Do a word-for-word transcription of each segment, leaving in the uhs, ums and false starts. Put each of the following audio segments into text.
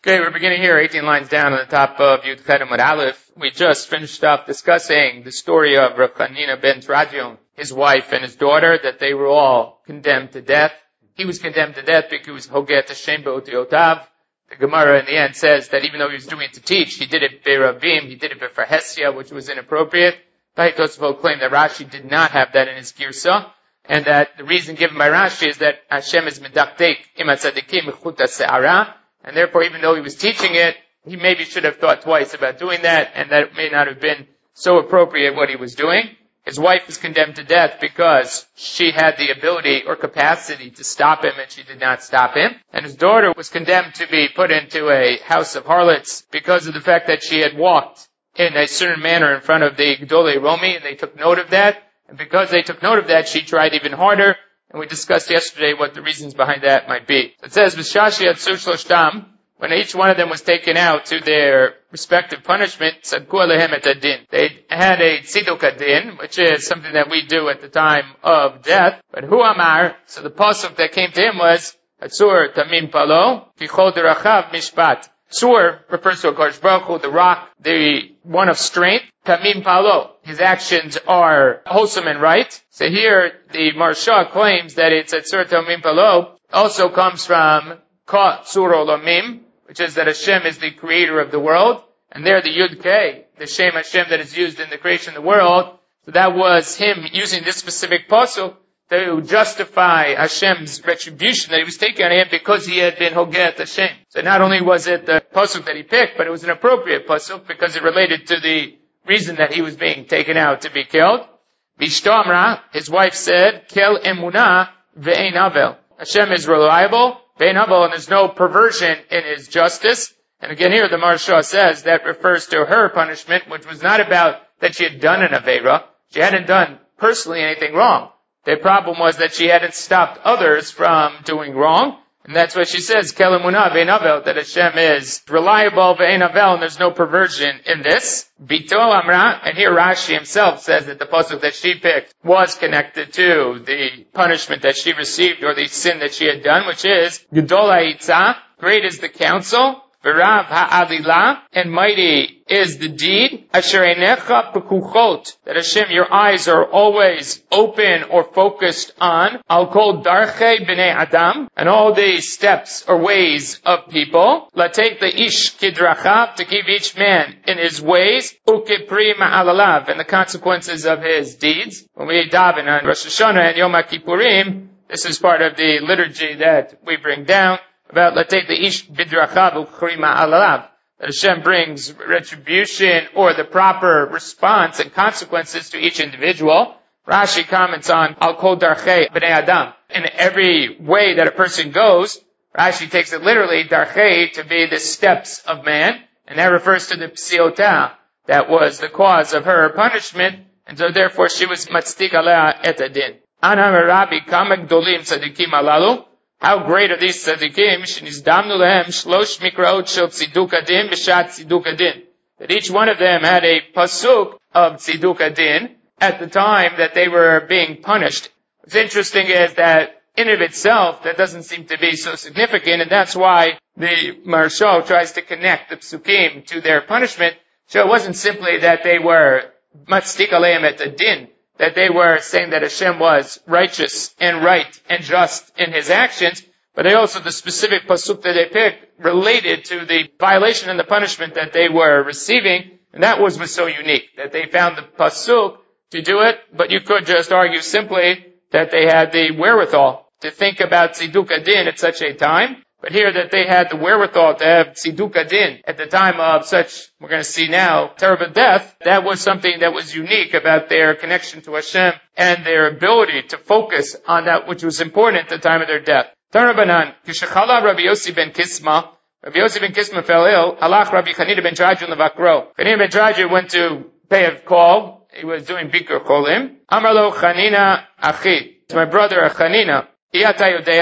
Okay, we're beginning here, eighteen lines down on the top of Yud Chet Amud Aleph. We just finished up discussing the story of Rav Chanina ben Teradyon, his wife and his daughter, that they were all condemned to death. He was condemned to death because he was Hoget Hashem Be'otiotav. The Gemara in the end says that even though he was doing it to teach, he did it Be'ravim, he did it Be'farhesia, which was inappropriate. Tahi Tosafot claimed that Rashi did not have that in his Girsa, and that the reason given by Rashi is that Hashem is Medaktek Im HaTzadikim Mechuta Se'ara, and therefore even though he was teaching it, he maybe should have thought twice about doing that, and that it may not have been so appropriate what he was doing. His wife was condemned to death because she had the ability or capacity to stop him, and she did not stop him. And his daughter was condemned to be put into a house of harlots because of the fact that she had walked in a certain manner in front of the Gedolei Romi, and they took note of that. And because they took note of that, she tried even harder. And we discussed yesterday what the reasons behind that might be. It says, V'shashi atzu shloshtam, when each one of them was taken out to their respective punishment, Sadku alehem et adin. They had a tziduk adin, which is something that we do at the time of death. But hu amar, so the pasuk that came to him was, Atzur tamim palo, kichol derachav mishpat. Tzur refers to HaKadosh Baruch Hu, the rock, the one of strength. Tamim palo, his actions are wholesome and right. So here, the Marsha claims that it's Atzur tamim palo, also comes from Ka tzur olamim, which is that Hashem is the creator of the world. And there the Yud Kei, the Shem Hashem that is used in the creation of the world. So that was him using this specific pasuk to justify Hashem's retribution that he was taking on him because he had been Hoget Hashem. So not only was it the pasuk that he picked, but it was an appropriate pasuk because it related to the reason that he was being taken out to be killed. V'ishto amra, his wife said, Kel emunah ve'ein avel. Hashem is reliable, ve'ein avel, and there's no perversion in his justice. And again here the Marsha says that refers to her punishment, which was not about that she had done an Aveira. She hadn't done personally anything wrong. The problem was that she hadn't stopped others from doing wrong. And that's what she says, Kel emunah ve'ein avel, that Hashem is reliable, ve'ein avel, and there's no perversion in this. Bito amra, and here Rashi himself says that the pasuk that she picked was connected to the punishment that she received or the sin that she had done, which is, Gedol ha'itza, great is the counsel, V'rav ha'adila, and mighty is the deed. Asher einecha pekuchot, that Hashem, your eyes are always open or focused on. Al kol darchei b'nei adam, and all the steps or ways of people. Lateit the ish kidrachav, to keep each man in his ways. Ukepri ma'alalav, and the consequences of his deeds. When we daven on Rosh Hashanah and Yom HaKippurim, this is part of the liturgy that we bring down. About, let's take the ish bidrachav u'chrima alalav, that Hashem brings retribution or the proper response and consequences to each individual. Rashi comments on al kol darchei b'nei adam. In every way that a person goes, Rashi takes it literally, darchei, to be the steps of man, and that refers to the psiota, that was the cause of her punishment, and so therefore she was matzdik alea et adin. Anam Rabbi kama gdolim tzadikim alalu. How great are these tzaddikim? Shenizdamnu lehem shlosh mikraot shel tziduk adin b'shat tziduk adin. That each one of them had a pasuk of tziduk adin at the time that they were being punished. What's interesting is that in of itself, that doesn't seem to be so significant, and that's why the Marsha tries to connect the psukim to their punishment. So it wasn't simply that they were matzdik aleim et adin, that they were saying that Hashem was righteous and right and just in his actions, but they also, the specific pasuk that they picked related to the violation and the punishment that they were receiving, and that was, was so unique, that they found the pasuk to do it, but you could just argue simply that they had the wherewithal to think about tziduk adin at such a time, but here that they had the wherewithal to have tziduk adin at the time of such, we're going to see now, terrible death. That was something that was unique about their connection to Hashem and their ability to focus on that which was important at the time of their death. Tarabanan, Kishachala Rabbi Yossi ben Kisma, Rabbi Yossi ben Kisma fell ill, Halach Rabbi Chanina ben Teradyon levakro. Chanina ben Teradyon went to pay a call. He was doing Bikur Cholim. Amarlo Chanina Achi. It's my brother Chanina. Isn't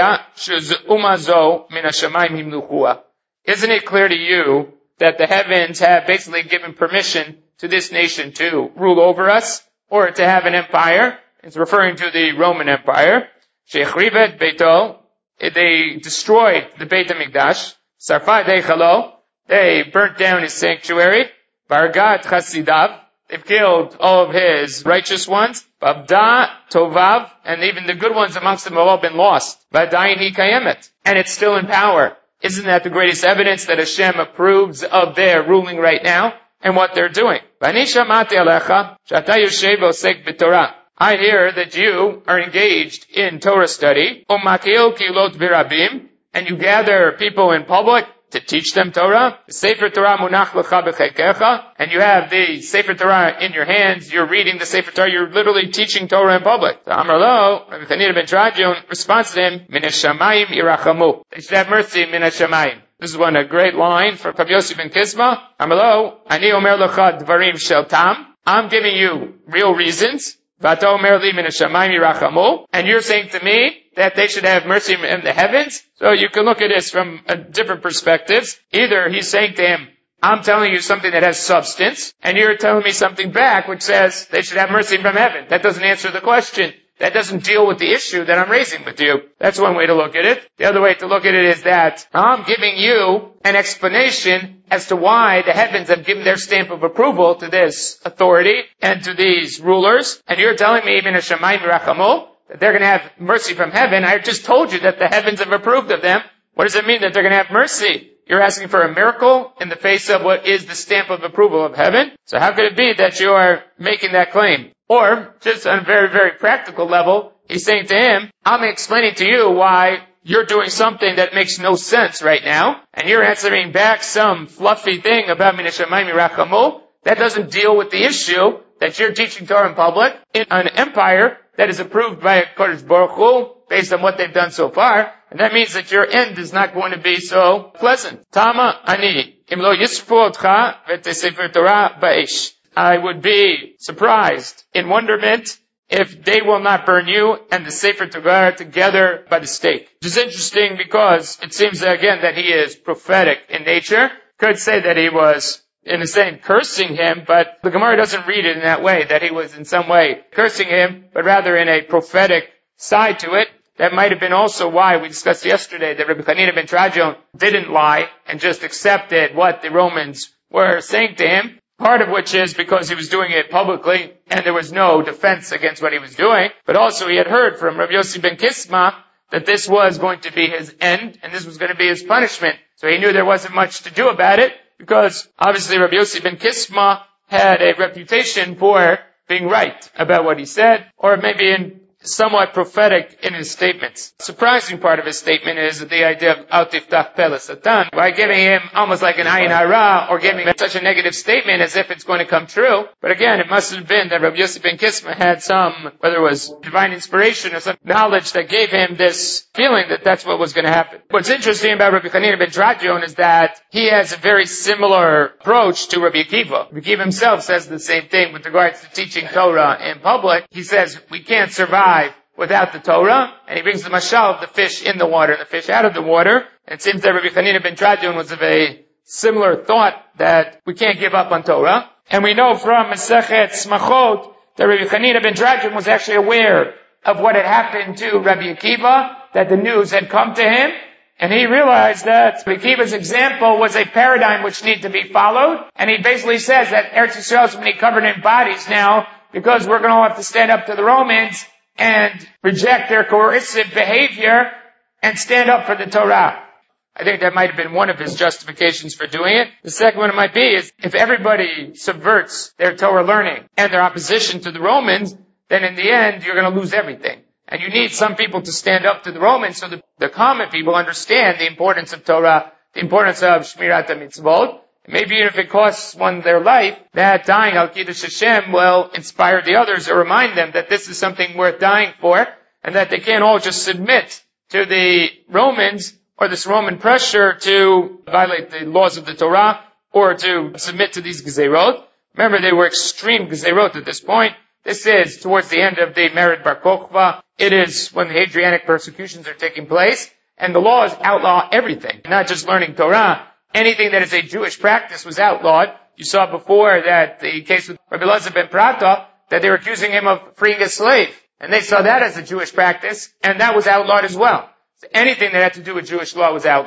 it clear to you that the heavens have basically given permission to this nation to rule over us or to have an empire? It's referring to the Roman Empire. They destroyed the Beit HaMikdash. Sarfa Deichalo, They burnt down his sanctuary. Bargat Chasidav. They've killed all of his righteous ones. Babda Tovav. And even the good ones amongst them have all been lost. Vadayin hi kayemet. And it's still in power. Isn't that the greatest evidence that Hashem approves of their ruling right now and what they're doing? I hear that you are engaged in Torah study, and you gather people in public to teach them Torah. Sefer Torah munach lecha b'chekecha, and you have the Sefer Torah in your hands. You're reading the Sefer Torah. You're literally teaching Torah in public. So Amar lo, Rabbi Chanina ben Teradyon responds to him, min hashamayim irachamu. They should have mercy, min hashamayim. This is one a great line for Rabbi Yossi ben Kisma. Amar lo, ani omer lecha dvarim shel tam. I'm giving you real reasons. Vato omer li min hashamayim irachamu. And you're saying to me that they should have mercy in the heavens. So you can look at this from uh, different perspectives. Either he's saying to him, I'm telling you something that has substance, and you're telling me something back which says they should have mercy from heaven. That doesn't answer the question. That doesn't deal with the issue that I'm raising with you. That's one way to look at it. The other way to look at it is that I'm giving you an explanation as to why the heavens have given their stamp of approval to this authority and to these rulers, and you're telling me even a Shamayim Rachamo, that they're going to have mercy from heaven. I just told you that the heavens have approved of them. What does it mean that they're going to have mercy? You're asking for a miracle in the face of what is the stamp of approval of heaven. So how could it be that you are making that claim? Or, just on a very, very practical level, he's saying to him, I'm explaining to you why you're doing something that makes no sense right now, and you're answering back some fluffy thing about Min Hashamayim Yirachamu. That doesn't deal with the issue that you're teaching Torah in public in an empire that is approved by Kodesh Baruch Hu based on what they've done so far, and that means that your end is not going to be so pleasant. Tama ani im lo yisfu otcha v'tesefer Torah ba'esh. I would be surprised in wonderment if they will not burn you and the Sefer Torah together by the stake. Which is interesting because it seems again that he is prophetic in nature. Could say that he was in a sense cursing him, but the Gemara doesn't read it in that way, that he was in some way cursing him, but rather in a prophetic side to it. That might have been also why we discussed yesterday that Rabbi Chanina ben Teradyon didn't lie and just accepted what the Romans were saying to him. Part of which is because he was doing it publicly and there was no defense against what he was doing. But also he had heard from Rabbi Yossi ben Kisma that this was going to be his end and this was going to be his punishment. So he knew there wasn't much to do about it because obviously Rabbi Yossi ben Kisma had a reputation for being right about what he said, or maybe in somewhat prophetic in his statements. Surprising part of his statement is the idea of Al Tiftach Pele Satan, by giving him almost like an ayin hara, or giving him such a negative statement as if it's going to come true. But again, it must have been that Rabbi Yossi ben Kisma had some, whether it was divine inspiration or some knowledge that gave him this feeling that that's what was going to happen. What's interesting about Rabbi Chanina ben Teradyon is that he has a very similar approach to Rabbi Akiva. Rabbi Akiva himself says the same thing with regards to teaching Torah in public. He says, we can't survive without the Torah, and he brings the mashal of the fish in the water and the fish out of the water. And it seems that Rabbi Chanina ben Teradyon was of a similar thought that we can't give up on Torah. And we know from Masechet Smachot that Rabbi Chanina ben Teradyon was actually aware of what had happened to Rabbi Akiva, that the news had come to him, and he realized that Rabbi Akiva's example was a paradigm which needed to be followed. And he basically says that Eretz Yisrael is going to be covered in bodies now, because we're going to have to stand up to the Romans and reject their coercive behavior and stand up for the Torah. I think that might have been one of his justifications for doing it. The second one it might be is if everybody subverts their Torah learning and their opposition to the Romans, then in the end you're going to lose everything. And you need some people to stand up to the Romans so that the common people understand the importance of Torah, the importance of Shmirat HaMitzvot. Maybe even if it costs one their life, that dying Al Kiddush Hashem will inspire the others or remind them that this is something worth dying for, and that they can't all just submit to the Romans or this Roman pressure to violate the laws of the Torah or to submit to these Gezerot. Remember, they were extreme Gezerot at this point. This is towards the end of the Mered Bar Kokhba. It is when the Hadrianic persecutions are taking place, and the laws outlaw everything, not just learning Torah. Anything that is a Jewish practice was outlawed. You saw before that the case with Rabbi Elazar ben Prata, that they were accusing him of freeing a slave. And they saw that as a Jewish practice, and that was outlawed as well. So anything that had to do with Jewish law was outlawed.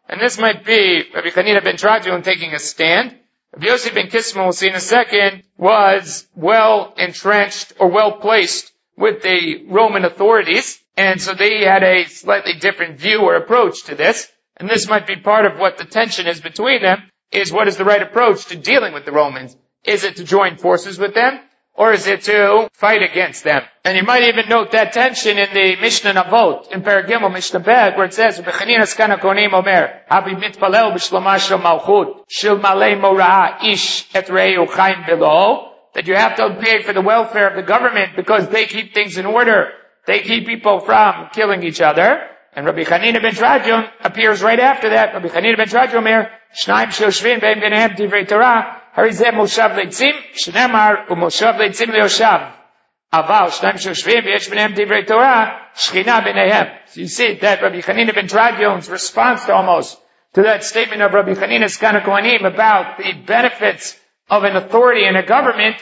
And this might be Rabbi Hanina ben Teradion taking a stand. Rabbi Yossi ben Kisma, we'll see in a second, was well entrenched or well placed with the Roman authorities. And so they had a slightly different view or approach to this. And this might be part of what the tension is between them, is what is the right approach to dealing with the Romans. Is it to join forces with them, or is it to fight against them? And you might even note that tension in the Mishnah Navot, in Paragimel Mishnah Beg, where it says, B'chanina skana konim omer, havi mitpalel b'shlama shel malchut, shil malei morah ish et re'u chaim below, that you have to pay for the welfare of the government because they keep things in order. They keep people from killing each other. And Rabbi Hanina ben Teradion appears right after that. Rabbi Hanina ben Teradion omer, Shnaim shoshvin be'em benehem divrei Torah, Harizeh moshav leitzim, shnemar umoshav leitzim leoshav. Aval shnaim shoshvim v'yesh benehem divrei Torah, shchina benehem. So you see that Rabbi Hanina ben Teradion's response to almost to that statement of Rabbi Hanina Skana Kohanim about the benefits of an authority in a government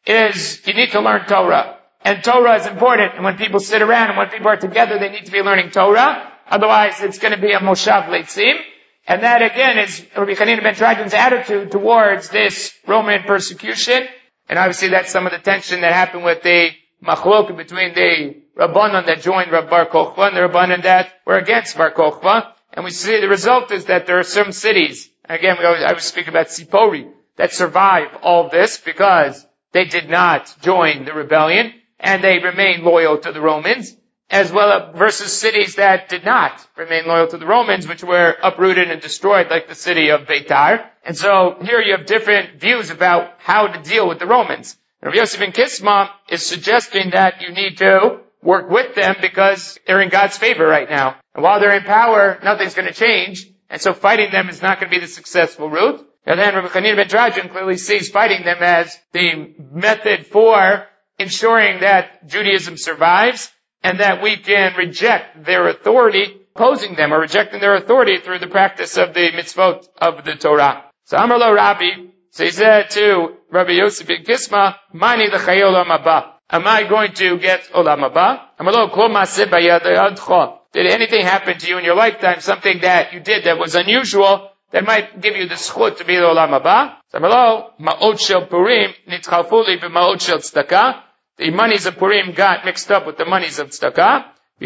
is you need to learn Torah. And Torah is important. And when people sit around and when people are together, they need to be learning Torah. Otherwise, it's going to be a moshav leitzim. And that again is Rabbi Hanina ben Teradion's attitude towards this Roman persecution. And obviously that's some of the tension that happened with the machlok between the Rabbanan that joined Rab Bar Kochba and the Rabbanan that were against Bar Kochba. And we see the result is that there are some cities, again, we always, I was speaking about Sipori, that survive all of this because they did not join the rebellion and they remained loyal to the Romans, as well as versus cities that did not remain loyal to the Romans, which were uprooted and destroyed, like the city of Beitar. And so here you have different views about how to deal with the Romans. Rabbi Yossi ben Kisma is suggesting that you need to work with them because they're in God's favor right now. And while they're in power, nothing's going to change. And so fighting them is not going to be the successful route. And then Rabbi Hanina ben Teradion clearly sees fighting them as the method for ensuring that Judaism survives and that we can reject their authority, opposing them or rejecting their authority through the practice of the mitzvot of the Torah. So Amar lo Rabbi, so he said to Rabbi Yossi ben Kisma, Mani l'chaye olam haba. Am I going to get olam haba? Amar lo kol ma'aseh b'yadcha. Did anything happen to you in your lifetime, something that you did that was unusual, that might give you the schut to be the olam haba? So Amar lo, ma'ot shel Purim nitchalfu li b'ma'ot shel tzedakah. The monies of Purim got mixed up with the monies of tzedakah.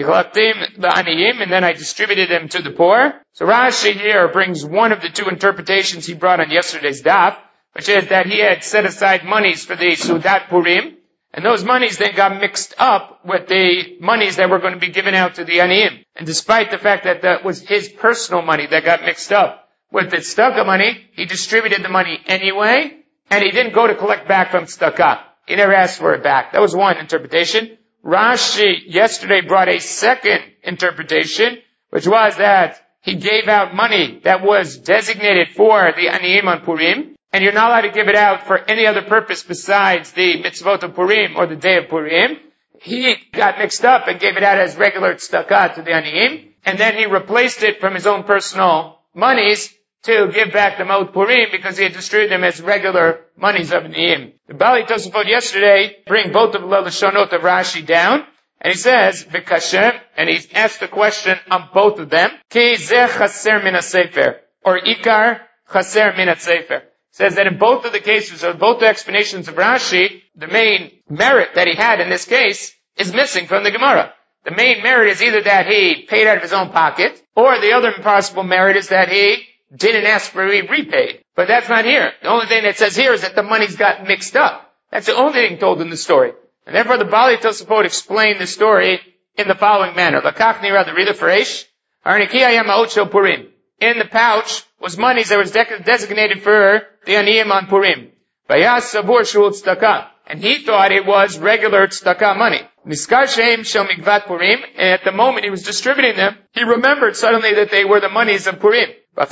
And then I distributed them to the poor. So Rashi here brings one of the two interpretations he brought on yesterday's daf, which is that he had set aside monies for the Sudat Purim, and those monies then got mixed up with the monies that were going to be given out to the Aniyim. And despite the fact that that was his personal money that got mixed up with the tzedakah money, he distributed the money anyway, and he didn't go to collect back from tzedakah. He never asked for it back. That was one interpretation. Rashi yesterday brought a second interpretation, which was that he gave out money that was designated for the Aniyim on Purim, and you're not allowed to give it out for any other purpose besides the mitzvot of Purim or the day of Purim. He got mixed up and gave it out as regular tzedakah to the Aniyim, and then he replaced it from his own personal monies to give back the Ma'ot Purim because he had distributed them as regular monies of Aniyim. The Bali Tosafot yesterday bring both of the Lashonot of Rashi down, and he says, B'kashem, and he's asked a question on both of them, Ki zeh chaser min ha-sefer, or Ikar chaser min ha-sefer. Says that in both of the cases, or both the explanations of Rashi, the main merit that he had in this case is missing from the Gemara. The main merit is either that he paid out of his own pocket, or the other possible merit is that he didn't ask for it repaid. But that's not here. The only thing that says here is that the monies got mixed up. That's the only thing told in the story. And therefore the Bali Tosafot explained the story in the following manner. Lakach nira, the reader for Eish. Arnikiyah ma'ot shel Purim. In the pouch was monies that was de- designated for the Aniyim on Purim. Vayas sabur shul tzedakah. And he thought it was regular tzedakah money. Niskar sheim shel mikvat Purim. And at the moment he was distributing them, he remembered suddenly that they were the monies of Purim. He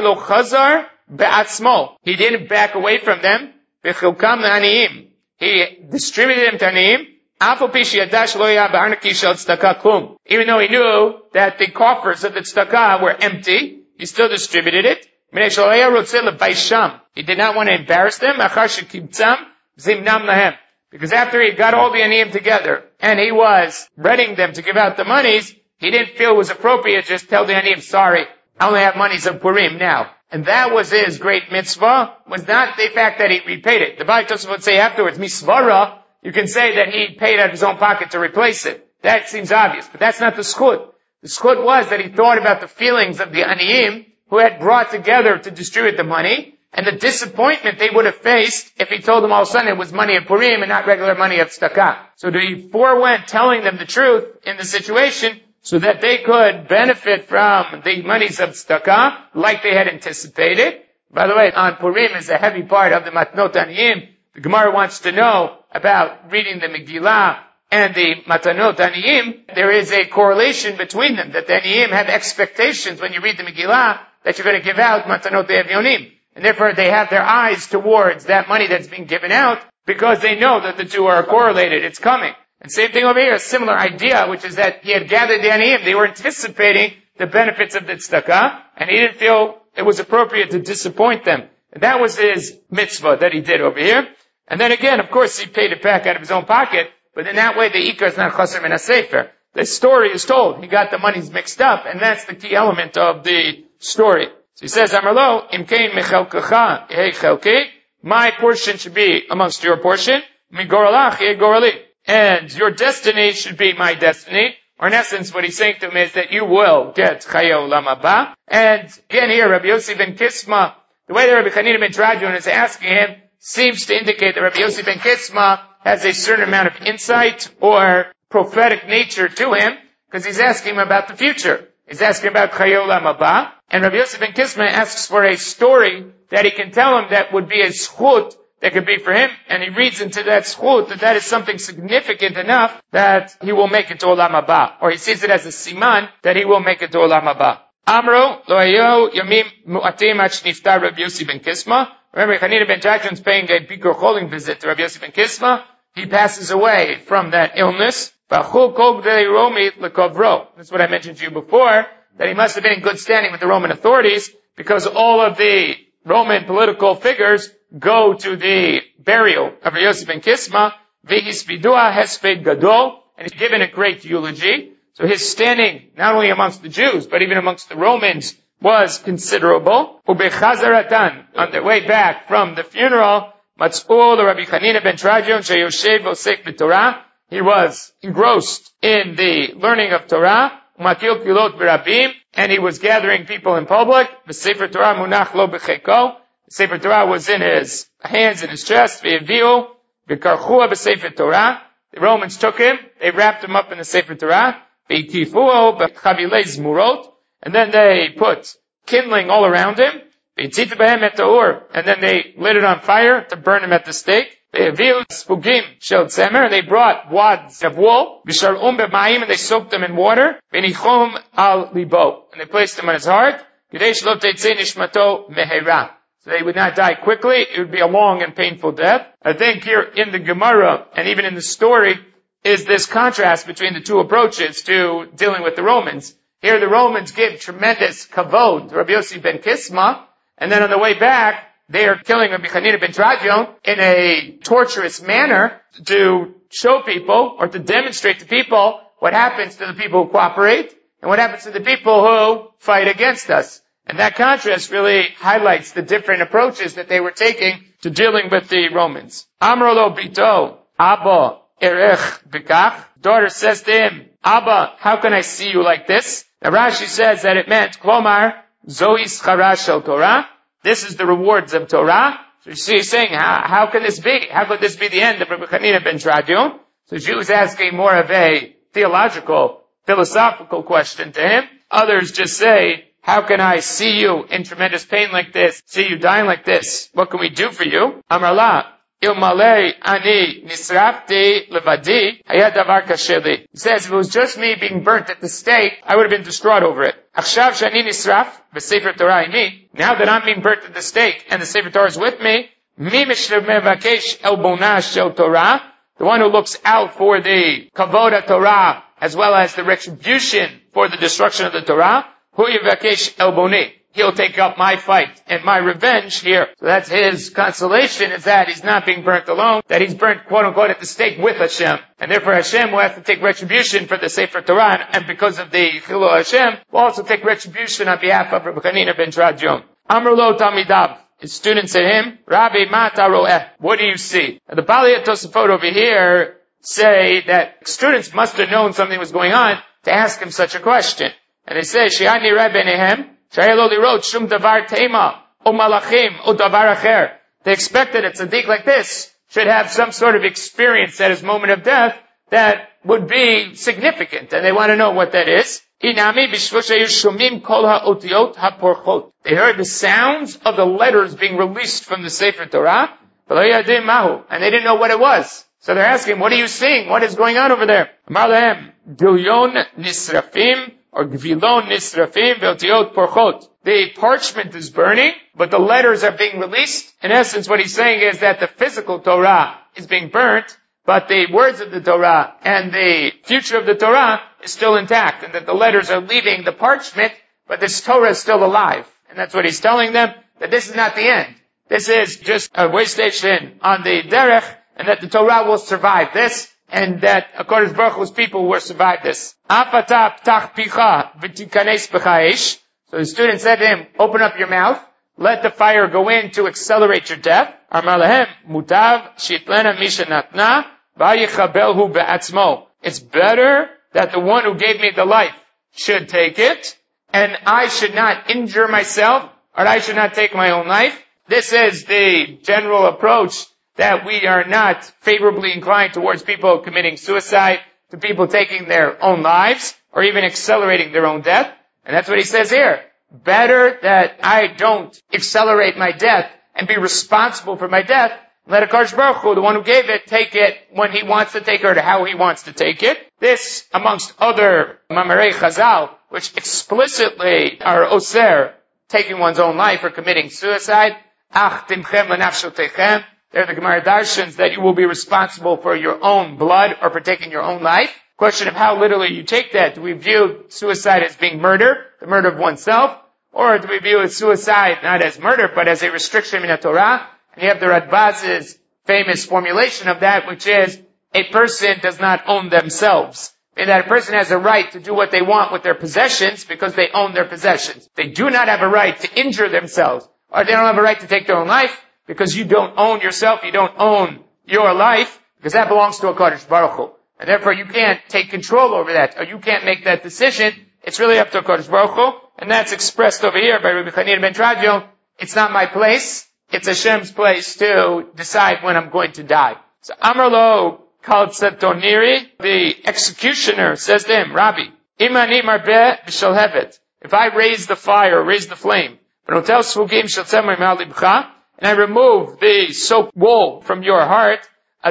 didn't back away from them. He distributed them to Aniyim. Even though he knew that the coffers of the tzedakah were empty, he still distributed it. He did not want to embarrass them. Because after he got all the Aniyim together and he was readying them to give out the monies, he didn't feel it was appropriate to just tell the Aniyim, sorry, I only have monies of Purim now. And that was his great mitzvah, was not the fact that he repaid it. The Bali Tosafot would say afterwards, misvara, you can say that he paid out of his own pocket to replace it. That seems obvious, but that's not the schut. The schut was that he thought about the feelings of the aniyim who had brought together to distribute the money, and the disappointment they would have faced if he told them all of a sudden it was money of Purim and not regular money of tzedakah. So he forewent telling them the truth in the situation so that they could benefit from the monies of tzedakah like they had anticipated. By the way, on Purim is a heavy part of the Matnot Aniyim. The Gemara wants to know about reading the Megillah and the Matanot Aniyim. There is a correlation between them, that the Aniyim have expectations when you read the Megillah that you're going to give out Matanot Evyonim. And therefore they have their eyes towards that money that's being given out because they know that the two are correlated. It's coming. And same thing over here, a similar idea, which is that he had gathered the aniyim. They were anticipating the benefits of the tzedakah, and he didn't feel it was appropriate to disappoint them. And that was his mitzvah that he did over here. And then again, of course, he paid it back out of his own pocket, but in that way the ikar is not chaser min ha-sefer. The story is told. He got the monies mixed up, and that's the key element of the story. So he says, Amarlo, imkein mechelkecha yehi chelki, my portion should be amongst your portion, migoralach yehi gorali, and your destiny should be my destiny. Or in essence, what he's saying to him is that you will get Chaye Olam Haba. And again here, Rabbi Yossi ben Kisma, the way that Rabbi Chanina ben Teradyon is asking him, seems to indicate that Rabbi Yossi ben Kisma has a certain amount of insight or prophetic nature to him, because he's asking him about the future. He's asking about Chaye Olam Haba. And Rabbi Yossi ben Kisma asks for a story that he can tell him that would be a schut that could be for him, and he reads into that schut that that is something significant enough that he will make it to Olam Haba. Or he sees it as a siman that he will make it to Olam Haba. Amro, lo hayo yamim mu'atim ad shniftar Rabbi Yossi ben Kisma. Remember, Chanina ben Teradyon is paying a Bikur Cholim visit to Rabbi Yossi ben Kisma. He passes away from that illness. That's what I mentioned to you before, that he must have been in good standing with the Roman authorities, because all of the Roman political figures go to the burial of Rabbi Yossi ben Kisma, v'hispidua hesped gadol, and he's given a great eulogy. So his standing, not only amongst the Jews, but even amongst the Romans, was considerable. Ubechazaratan, on their way back from the funeral, matz'ul Rabbi Chanina ben Teradyon sheyoshev osek b'Torah, he was engrossed in the learning of Torah, umakil kilot b'rabim, and he was gathering people in public. V'sefer Torah munach lo b'cheko, the Sefer Torah was in his hands, in his chest. V'yeviu v'karchua b'sefer Torah. The Romans took him, they wrapped him up in the Sefer Torah. V'yikifuo b'chavilei zmurot, and then they put kindling all around him. V'yitzitu b'hem et ta'ur, and then they lit it on fire to burn him at the stake. V'yeviu spugim shel tzemer, and they brought wads of wool. V'shar'um b'mayim, and they soaked them in water. V'nichom al libo, and they placed them on his heart. K'dei shelo tetzei nishmato mehera, so they would not die quickly. It would be a long and painful death. I think here in the Gemara, and even in the story, is this contrast between the two approaches to dealing with the Romans. Here the Romans give tremendous kavod to Rabbi Yossi ben Kisma, and then on the way back, they are killing Rabbi Chanina ben Teradyon in a torturous manner to show people, or to demonstrate to people, what happens to the people who cooperate, and what happens to the people who fight against us. And that contrast really highlights the different approaches that they were taking to dealing with the Romans. Amrolo bito, Abba erech bekach. Daughter says to him, Abba, how can I see you like this? Now Rashi says that it meant, Klomar, Zohi schara shel Torah. This is the rewards of Torah. So she's saying, how, how can this be? How could this be the end of Rabbi Chanina ben Teradyon? So she was asking more of a theological, philosophical question to him. Others just say, how can I see you in tremendous pain like this, see you dying like this? What can we do for you? Amarla, ilmalei ani nisrafti levadi hayad davar kasher li. He says, if it was just me being burnt at the stake, I would have been distraught over it. Achshav shani nisraf v'sefer Torah imi. Now that I'm being burnt at the stake and the Sefer Torah is with me, mi mishmevakesh elbona shel Torah, the one who looks out for the kavod Torah as well as the retribution for the destruction of the Torah, hu yivakesh elboni. he'll take up my fight and my revenge here. So that's his consolation, is that he's not being burnt alone, that he's burnt, quote unquote, at the stake with Hashem. And therefore Hashem will have to take retribution for the Sefer Torah, and because of the Chilul Hashem, will also take retribution on behalf of Rabbi Chanina ben Teradion. Amar lo Talmidav. His students said to him, Rabbi, ma ta ro'eh? What do you see? Now, the Balei Tosafot over here say that students must have known something was going on to ask him such a question. And they say, Shi'ani Reb Benehem, Sha'elo lirot shum davar tema, o malachim, o davar acher. They expect that a tzaddik like this should have some sort of experience at his moment of death that would be significant, and they want to know what that is. Inami b'shvoshayu kol ha'otiot ha'porchot. They heard the sounds of the letters being released from the Sefer Torah, and they didn't know what it was. So they're asking, what are you seeing? What is going on over there? Amar lehem, gilyon nisrafim, or gvilon nisrafim, ve'otiot porchot. The parchment is burning, but the letters are being released. In essence, what he's saying is that the physical Torah is being burnt, but the words of the Torah and the future of the Torah is still intact, and that the letters are leaving the parchment, but this Torah is still alive. And that's what he's telling them, that this is not the end. This is just a way station on the derech, and that the Torah will survive this, and that HaKadosh Baruch Hu's people will survive this. Afatah ptach picha v'tikanes b'cha eish. So the student said to him, open up your mouth, let the fire go in to accelerate your death. Amar lehem, mutav shitlena mishanatna v'yichabelhu be'atzmo. It's better that the one who gave me the life should take it, and I should not injure myself, or I should not take my own life. This is the general approach, that we are not favorably inclined towards people committing suicide, to people taking their own lives, or even accelerating their own death. And that's what he says here. Better that I don't accelerate my death and be responsible for my death. Let HaKadosh Baruch Hu, the one who gave it, take it when he wants to take it or how he wants to take it. This, amongst other Mamarei Chazal, which explicitly are oser, taking one's own life or committing suicide. Ach timchem lenafshotechem. They're the Gemara Darshans that you will be responsible for your own blood or for taking your own life. Question of how literally you take that. Do we view suicide as being murder, the murder of oneself? Or do we view it suicide not as murder, but as a restriction in the Torah? And you have the Radbaz's famous formulation of that, which is, a person does not own themselves. And that a person has a right to do what they want with their possessions because they own their possessions. They do not have a right to injure themselves, or they don't have a right to take their own life because you don't own yourself, you don't own your life, because that belongs to HaKadosh Baruch Hu. And therefore you can't take control over that, or you can't make that decision. It's really up to HaKadosh Baruch Hu, and that's expressed over here by Rabbi Chanina ben Teradion. It's not my place, it's Hashem's place to decide when I'm going to die. So Amar lo Kal Tzatoniri, the executioner, says to him, Rabbi, Imani marbeh b'shal hevet. If I raise the fire, raise the flame, and I remove the soaked wool from your heart,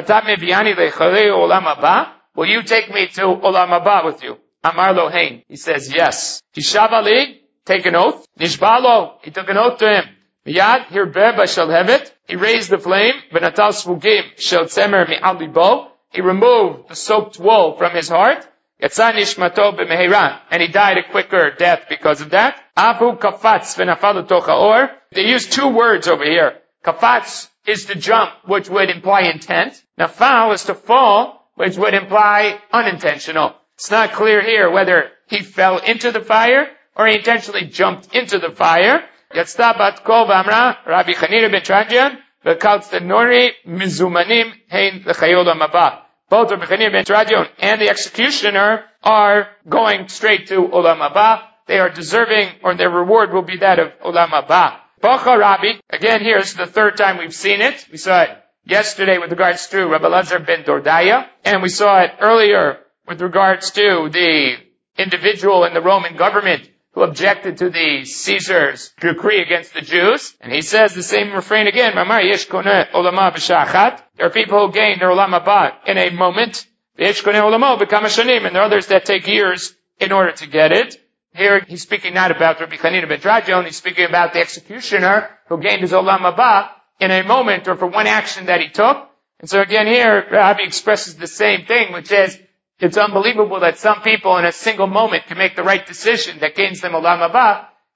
will you take me to Olam Haba with you? Amar lo hein. He says, yes. Tishav ali, take an oath. Nishbalo, he took an oath to him. Miyad, hirbeh b'shal hevet. He raised the flame. V'natal svugim shel tzemer mi'al libo. He removed the soaked wool from his heart. Yatsa nishmato b'mehiran. And he died a quicker death because of that. Abu kafatz v'nafal l'toch ha'or. They use two words over here. Kafatz is to jump, which would imply intent. Nafal is to fall, which would imply unintentional. It's not clear here whether he fell into the fire or he intentionally jumped into the fire. Yatzta bat kol v'amra Rabbi Chanina ben Teradion v'kal tzednori mizumanim hein l'chayol ha'maba. Both Rabbi Chanina ben Teradion and the executioner are going straight to Olam Haba. They are deserving, or their reward will be that of Olam Haba. Bacha Rabbi, again here, this is the third time we've seen it. We saw it yesterday with regards to Rabbi Lazar ben Dordaya, and we saw it earlier with regards to the individual in the Roman government who objected to the Caesar's decree against the Jews. And he says the same refrain again, Mamar yesh koneh olama b'sha'achat. There are people who gain their Olam Haba in a moment. Yesh koneh olamo b'kama shanim. And there are others that take years in order to get it. Here he's speaking not about Rabbi Chanina ben Teradion, he's speaking about the executioner who gained his Olam Haba in a moment or for one action that he took. And so again here, Rabbi expresses the same thing, which is, it's unbelievable that some people in a single moment can make the right decision that gains them Olam Haba,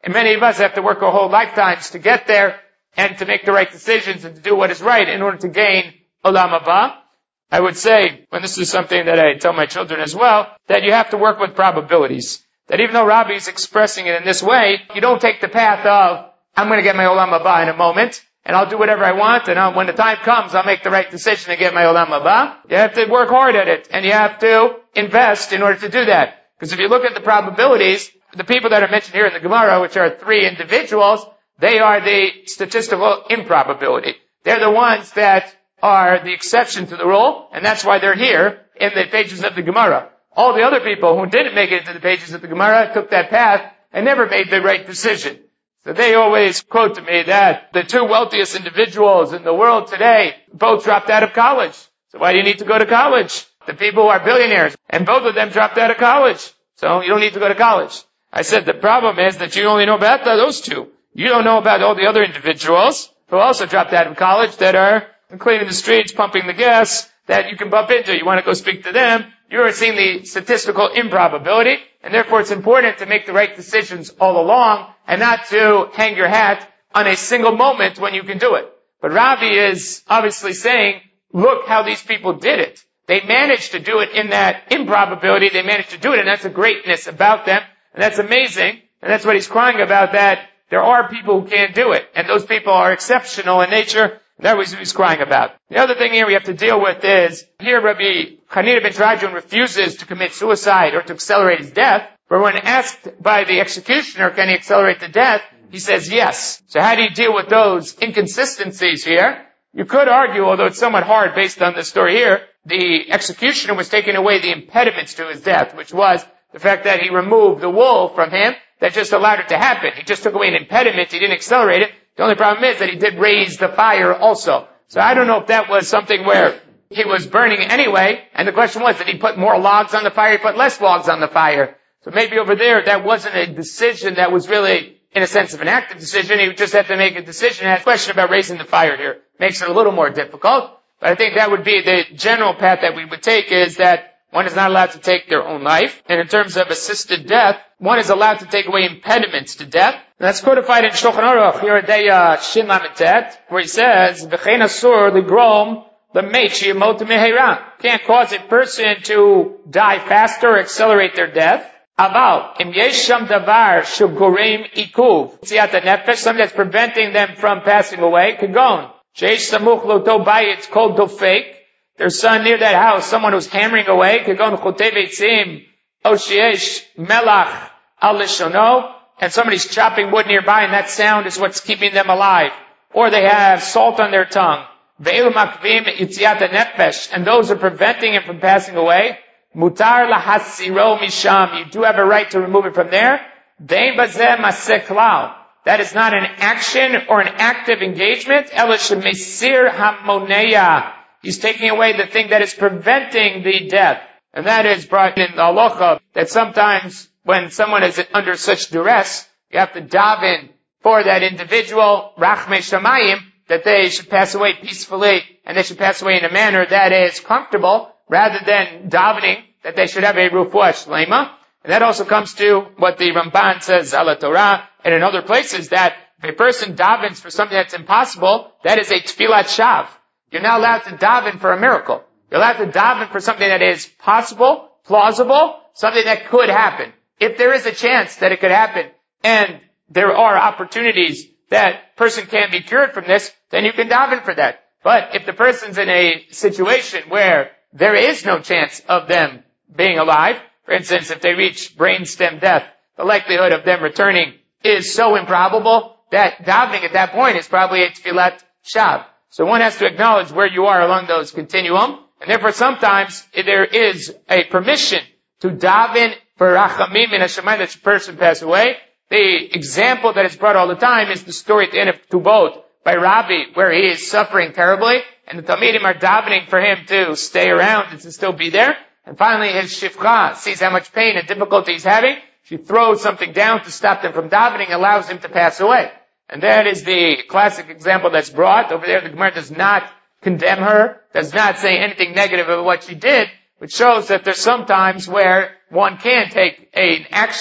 And many of us have to work our whole lifetimes to get there and to make the right decisions and to do what is right in order to gain Olam Haba. I would say, and this is something that I tell my children as well, that you have to work with probabilities. That even though Rabbi is expressing it in this way, you don't take the path of, I'm going to get my Olam Haba in a moment, and I'll do whatever I want, and I'll, when the time comes, I'll make the right decision to get my Olam Haba. You have to work hard at it, and you have to invest in order to do that. Because if you look at the probabilities, the people that are mentioned here in the Gemara, which are three individuals, they are the statistical improbability. They're the ones that are the exception to the rule, and that's why they're here in the pages of the Gemara. All the other people who didn't make it into the pages of the Gemara took that path and never made the right decision. So they always quote to me that the two wealthiest individuals in the world today both dropped out of college. So why do you need to go to college? The people who are billionaires, and both of them dropped out of college. So you don't need to go to college. I said the problem is that you only know about those two. You don't know about all the other individuals who also dropped out of college that are cleaning the streets, pumping the gas, that you can bump into. You want to go speak to them. You're seeing the statistical improbability, and therefore it's important to make the right decisions all along and not to hang your hat on a single moment when you can do it. But Rabbi is obviously saying, look how these people did it. They managed to do it in that improbability. They managed to do it, and that's a greatness about them, and that's amazing. And that's what he's crying about, that there are people who can't do it, and those people are exceptional in nature. That was what he's crying about. The other thing here we have to deal with is, here Rabbi Hanina ben Teradion refuses to commit suicide or to accelerate his death, but when asked by the executioner, can he accelerate the death, he says yes. So how do you deal with those inconsistencies here? You could argue, although it's somewhat hard based on the story here, the executioner was taking away the impediments to his death, which was the fact that he removed the wool from him that just allowed it to happen. He just took away an impediment, he didn't accelerate it. The only problem is that he did raise the fire also. So I don't know if that was something where he was burning anyway, and the question was, did he put more logs on the fire, he put less logs on the fire? So maybe over there, that wasn't a decision that was really, in a sense of an active decision. He would just have to make a decision. And the question about raising the fire here makes it a little more difficult. But I think that would be the general path that we would take, is that one is not allowed to take their own life. And in terms of assisted death, one is allowed to take away impediments to death. And that's codified in Shulchan Aruch, here at Deya Shin Lametet, where he says, V'chein asur ligrom l'meit sheyamot meheira. Can't cause a person to die faster or accelerate their death. Aval, im yesh sham davar shugorem ikuv. Tziat nefesh, something that's preventing them from passing away. Kagon, sheish samuch loto bayit kol dofek. There's son near that house, someone who's hammering away. Kagon chotev eitzim, o sheyesh melach al lishono. And somebody's chopping wood nearby, and that sound is what's keeping them alive. Or they have salt on their tongue. Ve'elu makvim yitziat nefesh. And those are preventing him from passing away. Mutar lahasiro misham. You do have a right to remove it from there. Ve'en bazeh maseh klal. That is not an action or an active engagement. Ela shemesir hamoneya. He's taking away the thing that is preventing the death. And that is brought in the halacha, that sometimes when someone is under such duress, you have to daven for that individual, rachmei shamayim, that they should pass away peacefully, and they should pass away in a manner that is comfortable, rather than davening that they should have a refuah shlema. And that also comes to what the Ramban says, ala Torah, and in other places, that if a person davens for something that's impossible, that is a tfilat shav. You're not allowed to daven for a miracle. You're allowed to daven for something that is possible, plausible, something that could happen. If there is a chance that it could happen, and there are opportunities that person can be cured from this, then you can daven for that. But if the person's in a situation where there is no chance of them being alive, for instance, if they reach brainstem death, the likelihood of them returning is so improbable that davening at that point is probably a tfilat shav. So one has to acknowledge where you are along those continuum, and therefore sometimes there is a permission to daven for rachamim in a shemayim that the person pass away. The example that is brought all the time is the story at the end of Tubot by Rabbi, where he is suffering terribly, and the Talmidim are davening for him to stay around and to still be there. And finally his shifcha sees how much pain and difficulty he's having. She throws something down to stop them from davening, allows him to pass away. And that is the classic example that's brought. Over there the Gemara does not condemn her, does not say anything negative about what she did, which shows that there's some times where one can take an action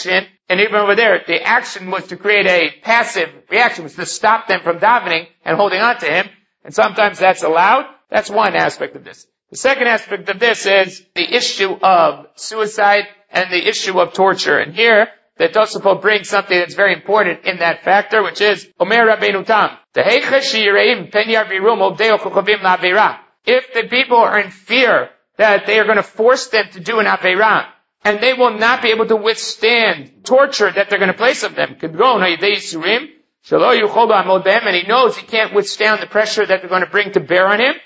And even over there, the action was to create a passive reaction, was to stop them from davening and holding on to him. And sometimes that's allowed. That's one aspect of this. The second aspect of this is the issue of suicide and the issue of torture. And here, the Tosafot brings something that's very important in that factor, which is Omer Rabbeinu Tam. If the people are in fear that they are going to force them to do an Aveirah, and they will not be able to withstand torture that they're going to place on them, and he knows he can't withstand the pressure that they're going to bring to bear on him,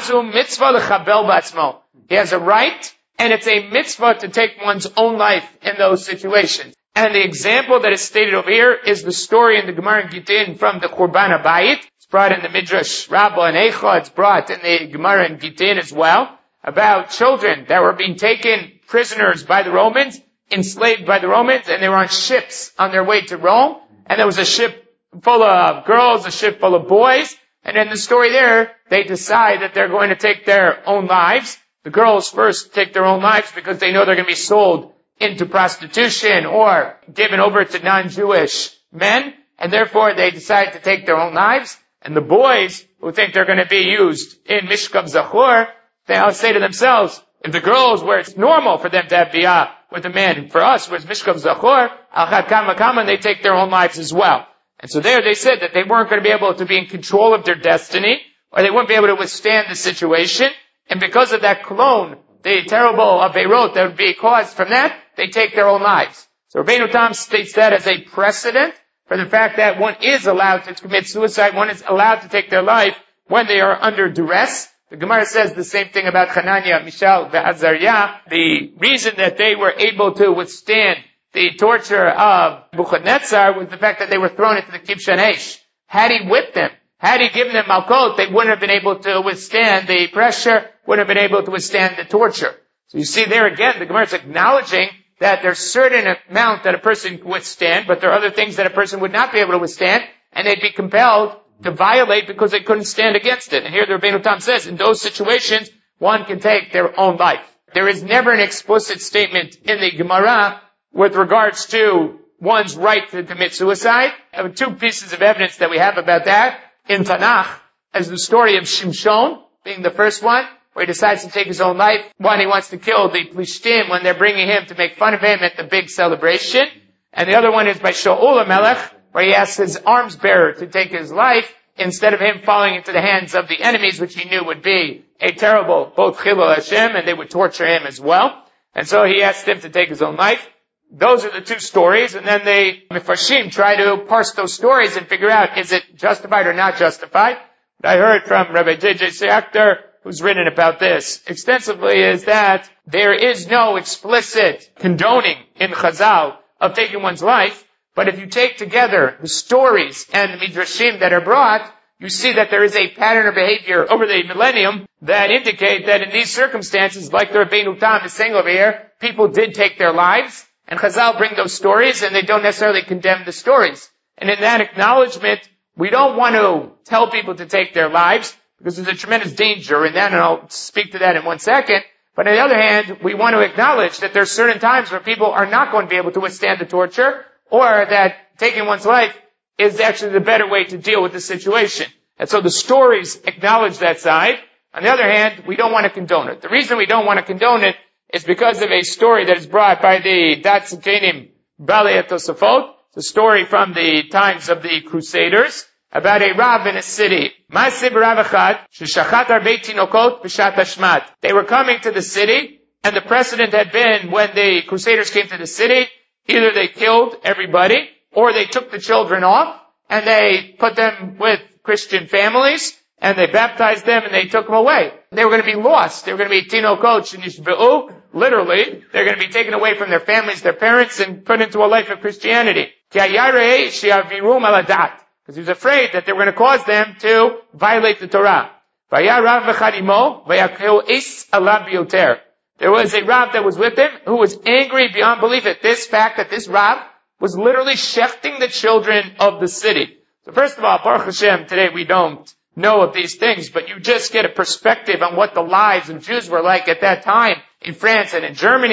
he has a right, and it's a mitzvah to take one's own life in those situations. And the example that is stated over here is the story in the Gemara in Gittin from the Churban HaBayit. It's brought in the Midrash Rabbah and Eicha. It's brought in the Gemara in Gittin as well, about children that were being taken prisoners by the Romans, enslaved by the Romans, and they were on ships on their way to Rome. And there was a ship full of girls, a ship full of boys. And in the story there, they decide that they're going to take their own lives. The girls first take their own lives because they know they're going to be sold into prostitution or given over to non-Jewish men, and therefore they decide to take their own lives. And the boys, who think they're going to be used in Mishkav Zachor, they all say to themselves, if the girls, where it's normal for them to have biyah with a man, for us, where it's Mishkav Zachor, al-Chad Kama Kama, they take their own lives as well. And so there they said that they weren't going to be able to be in control of their destiny, or they wouldn't be able to withstand the situation, and because of that clone, the terrible Aveirot that would be caused from that, they take their own lives. So Rabbeinu Tam states that as a precedent for the fact that one is allowed to commit suicide, one is allowed to take their life when they are under duress. The Gemara says the same thing about Hananiah, Mishael, and Azariah. The reason that they were able to withstand the torture of Nebuchadnezzar was the fact that they were thrown into the Kibshan Eish. Had he whipped them, had he given them Malkot, they wouldn't have been able to withstand the pressure, wouldn't have been able to withstand the torture. So you see there again, the Gemara is acknowledging that there's certain amount that a person can withstand, but there are other things that a person would not be able to withstand, and they'd be compelled to violate because they couldn't stand against it. And here the Rabbeinu Tam says, in those situations, one can take their own life. There is never an explicit statement in the Gemara with regards to one's right to commit suicide. There are two pieces of evidence that we have about that in Tanakh, as the story of Shimshon being the first one, where he decides to take his own life. One, he wants to kill the Plishtim when they're bringing him to make fun of him at the big celebration. And the other one is by Shaul HaMelech, where he asks his arms bearer to take his life instead of him falling into the hands of the enemies, which he knew would be a terrible, both Chilul Hashem, and they would torture him as well. And so he asked him to take his own life. Those are the two stories, and then they, Mefarshim, try to parse those stories and figure out, is it justified or not justified? What I heard from Rabbi J J Seachter, who's written about this extensively, is that there is no explicit condoning in Chazal of taking one's life, but if you take together the stories and the midrashim that are brought, you see that there is a pattern of behavior over the millennium that indicate that in these circumstances, like the Rabbeinu Tam is saying over here, people did take their lives, and Chazal bring those stories, and they don't necessarily condemn the stories. And in that acknowledgement, we don't want to tell people to take their lives, because there's a tremendous danger in that, and I'll speak to that in one second. But on the other hand, we want to acknowledge that there are certain times where people are not going to be able to withstand the torture, or that taking one's life is actually the better way to deal with the situation. And so the stories acknowledge that side. On the other hand, we don't want to condone it. The reason we don't want to condone it is because of a story that is brought by the Datzakenim Balei Tosafot, the story from the times of the Crusaders, about a Rav in a city. They were coming to the city, and the precedent had been when the Crusaders came to the city, either they killed everybody, or they took the children off, and they put them with Christian families, and they baptized them, and they took them away. They were going to be lost. They were going to be tinokot shenishbeu. Literally, they're going to be taken away from their families, their parents, and put into a life of Christianity. Because he was afraid that they were going to cause them to violate the Torah. There was a Rav that was with him who was angry beyond belief at this fact that this Rav was literally shechting the children of the city. So first of all, Baruch Hashem, today we don't know of these things, but you just get a perspective on what the lives of Jews were like at that time in France and in Germany.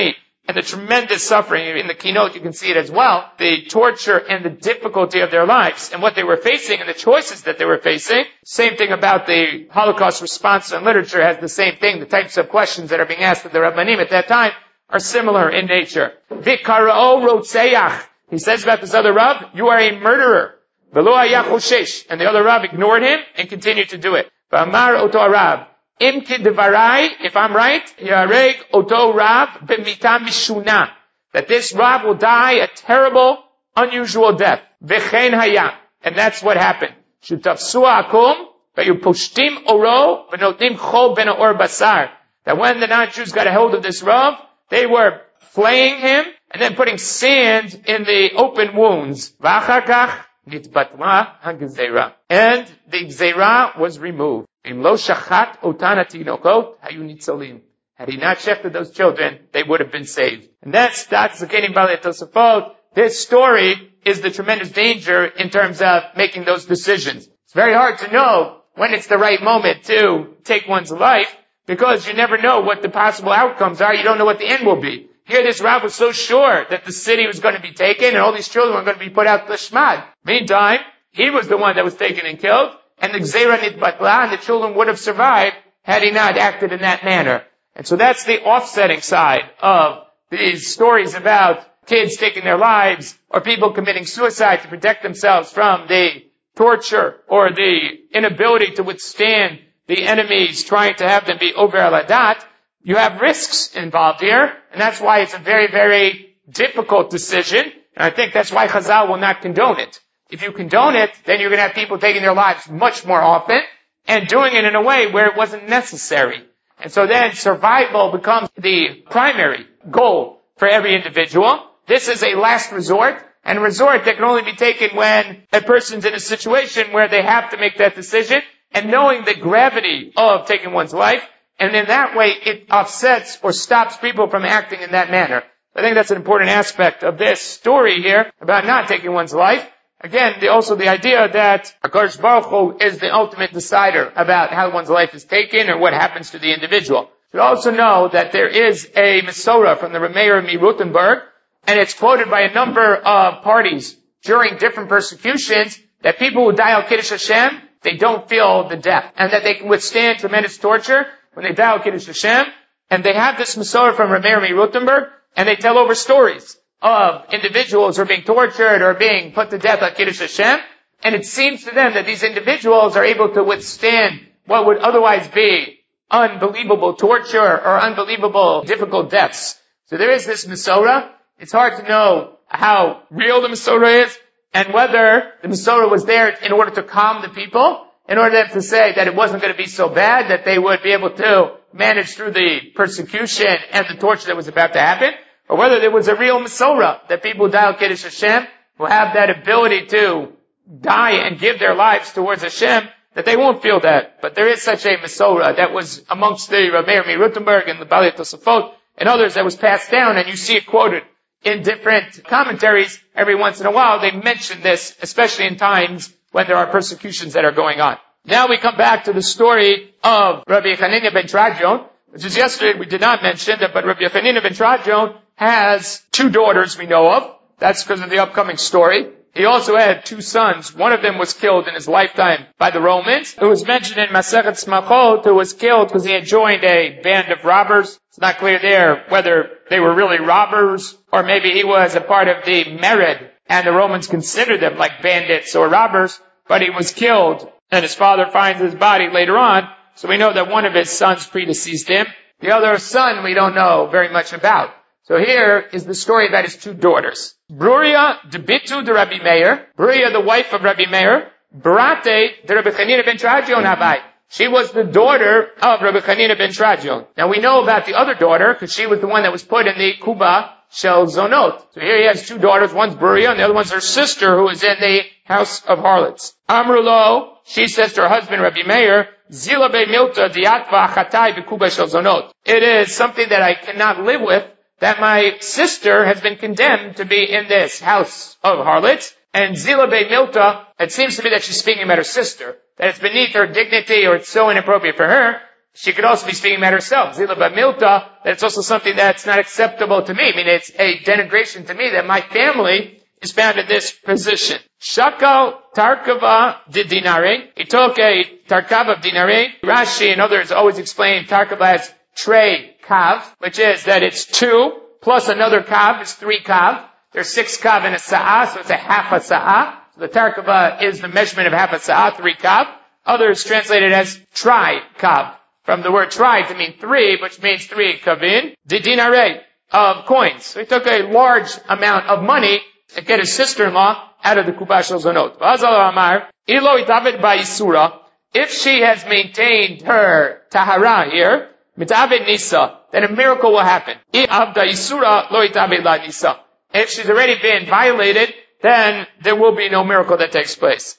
and the tremendous suffering. In the keynote, you can see it as well. The torture and the difficulty of their lives and what they were facing and the choices that they were facing. Same thing about the Holocaust response and literature has the same thing. The types of questions that are being asked of the Rabbanim at that time are similar in nature. Vikara'o rotseach. He says about this other Rav, you are a murderer. V'lo haya choshesh. And the other Rav ignored him and continued to do it. V'amar oto Rav. Im kidevarai, if I'm right, yareg oto Rav b'mita mishuna. That this Rav will die a terrible, unusual death. V'chein haya. And that's what happened. Shutafsua akum, v'yupushtim oro, v'notim chol ben or basar. That when the non-Jews got a hold of this Rav, they were flaying him and then putting sand in the open wounds. V'achakach nitbatla ha'gzeira. And the gzeira was removed. Im lo shachat otan hatinokot hayu nitzolim. Had he not shechted those children, they would have been saved. And that's that's the Zakenim Balei Tosafot. This story is the tremendous danger in terms of making those decisions. It's very hard to know when it's the right moment to take one's life, because you never know what the possible outcomes are. You don't know what the end will be. Here this Rav was so sure that the city was going to be taken and all these children were going to be put out to Shmad. Meantime, he was the one that was taken and killed, and the Gzeira Nitbatla, and the children would have survived had he not acted in that manner. And so that's the offsetting side of these stories about kids taking their lives or people committing suicide to protect themselves from the torture or the inability to withstand the enemies trying to have them be over al-adat. You have risks involved here, and that's why it's a very, very difficult decision, and I think that's why Chazal will not condone it. If you condone it, then you're going to have people taking their lives much more often, and doing it in a way where it wasn't necessary. And so then survival becomes the primary goal for every individual. This is a last resort, and a resort that can only be taken when a person's in a situation where they have to make that decision, and knowing the gravity of taking one's life, and in that way it offsets or stops people from acting in that manner. I think that's an important aspect of this story here about not taking one's life. Again, the, also the idea that HaKadosh Baruch Hu is the ultimate decider about how one's life is taken or what happens to the individual. You also know that there is a Mesorah from the Rameir Mi-Rutenberg, and it's quoted by a number of parties during different persecutions, that people who die al Kiddush Hashem, they don't feel the death, and that they can withstand tremendous torture when they die al Kiddush Hashem. And they have this Mesorah from Rameir Mi-Rutenberg, and they tell over stories of individuals who are being tortured or being put to death al Kiddush Hashem. And it seems to them that these individuals are able to withstand what would otherwise be unbelievable torture or unbelievable difficult deaths. So there is this Mesorah. It's hard to know how real the Mesorah is, and whether the Mesorah was there in order to calm the people, in order to say that it wasn't going to be so bad, that they would be able to manage through the persecution and the torture that was about to happen, or whether there was a real Mesorah, that people who die al Kiddush Hashem, who have that ability to die and give their lives towards Hashem, that they won't feel that. But there is such a Mesorah that was amongst the Rameir Mi-Rutenberg and the Balei Tosafot and others that was passed down, and you see it quoted in different commentaries. Every once in a while they mention this, especially in times when there are persecutions that are going on. Now we come back to the story of Rabbi Hanina ben Trajon, which is yesterday we did not mention, but Rabbi Hanina ben Trajon has two daughters we know of. That's because of the upcoming story. He also had two sons. One of them was killed in his lifetime by the Romans. It was mentioned in Masechet Smachot, who was killed because he had joined a band of robbers. It's not clear there whether they were really robbers or maybe he was a part of the Mered and the Romans considered them like bandits or robbers, but he was killed and his father finds his body later on. So we know that one of his sons predeceased him. The other son we don't know very much about. So here is the story about his two daughters. Bruria de Bitu de Rabbi Meir. Bruria, the wife of Rabbi Meir. Barate de Rabbi Hanina ben Trajon Habai. She was the daughter of Rabbi Hanina ben Trajon. Now we know about the other daughter because she was the one that was put in the Kuba Shel Zonot. So here he has two daughters. One's Bruria and the other one's her sister who is in the house of harlots. Amrulo, she says to her husband Rabbi Meir, Zila be milta diatva achatai bekuba shel zonot. It is something that I cannot live with, that my sister has been condemned to be in this house of harlots. And Zila be milta, it seems to me that she's speaking about her sister, that it's beneath her dignity or it's so inappropriate for her. she could also be speaking about herself. Zila b'milta, that it's also something that's not acceptable to me. I mean, it's a denigration to me that my family is found in this position. Shakal tarkava de dinare. He took a tarkava of dinare. Rashi and others always explain tarkava as trey kav, which is that it's two plus another kav is three kav. There's six kav in a sa'ah, so it's a half a sa'ah. So the tarkava is the measurement of half a sa'ah, three kav. Others translate it as tri kav, from the word tri to mean three, which means three kavin, de dinare, of coins. So he took a large amount of money to get his sister-in-law out of the kubash al zonot. V'azal amar, ilo itavet ba'isura, if she has maintained her tahara here, mitavet nisa, then a miracle will happen. Avda isura lo itavet la nisa. If she's already been violated, then there will be no miracle that takes place.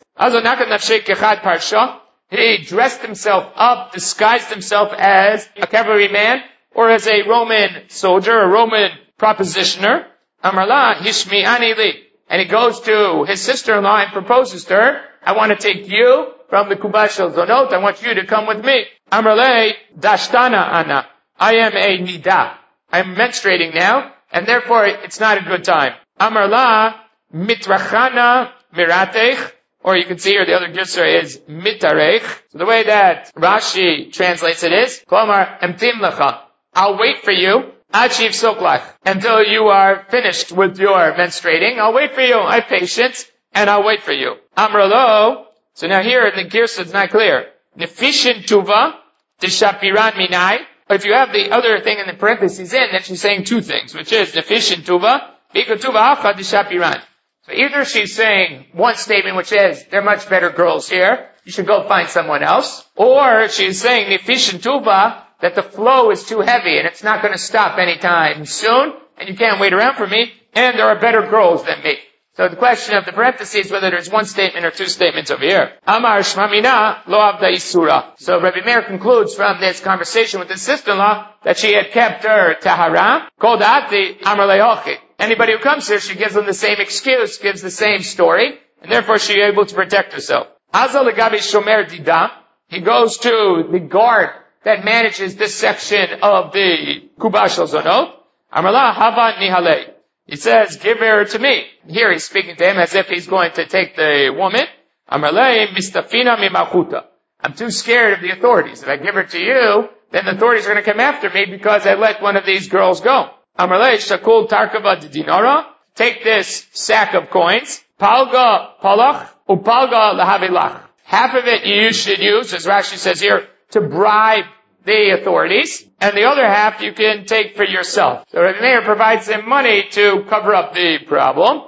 He dressed himself up, disguised himself as a cavalryman, or as a Roman soldier, a Roman propositioner. Amarla hishmi'ani li. And he goes to his sister-in-law and proposes to her, I want to take you from the kubash al zonot, I want you to come with me. Amarle dashtana ana. I am a nida. I'm menstruating now, and therefore it's not a good time. Amarla mitrachana miratech, or you can see here the other gisra is mitarech. So the way that Rashi translates it is, Klomar emtim lecha. I'll wait for you, achiv soklach, until you are finished with your menstruating. I'll wait for you. I have patience, and I'll wait for you. Amralo. So now here in the girsa it's not clear. Nefishin tuva tishapiran minai. If you have the other thing in the parentheses in, then she's saying two things, which is nefishin tuva, bika tuva acha tishapiran. So either she's saying one statement which is, there are much better girls here, you should go find someone else, or she's saying nefishin tuva, that the flow is too heavy and it's not going to stop anytime soon, and you can't wait around for me, and there are better girls than me. So the question of the parentheses, whether there's one statement or two statements over here. Amar shmamina lo avda isura. So Rabbi Meir concludes from this conversation with his sister-in-law that she had kept her tahara. Kol da'ati amar le'ochi. Anybody who comes here, she gives them the same excuse, gives the same story, and therefore she's able to protect herself. Azal legabi shomer dida. He goes to the guard that manages this section of the kubash al zonot. Amar la hava nihalei. He says, give her to me. Here he's speaking to him as if he's going to take the woman. Amar le mistafina mimachuta. I'm too scared of the authorities. If I give her to you, then the authorities are going to come after me because I let one of these girls go. Amar le shakul tarkava de dinara. Take this sack of coins. Palga palach upalga lahavilach. Half of it you should use, as Rashi says here, to bribe the authorities, and the other half you can take for yourself. So Rabbi Meir provides them money to cover up the problem.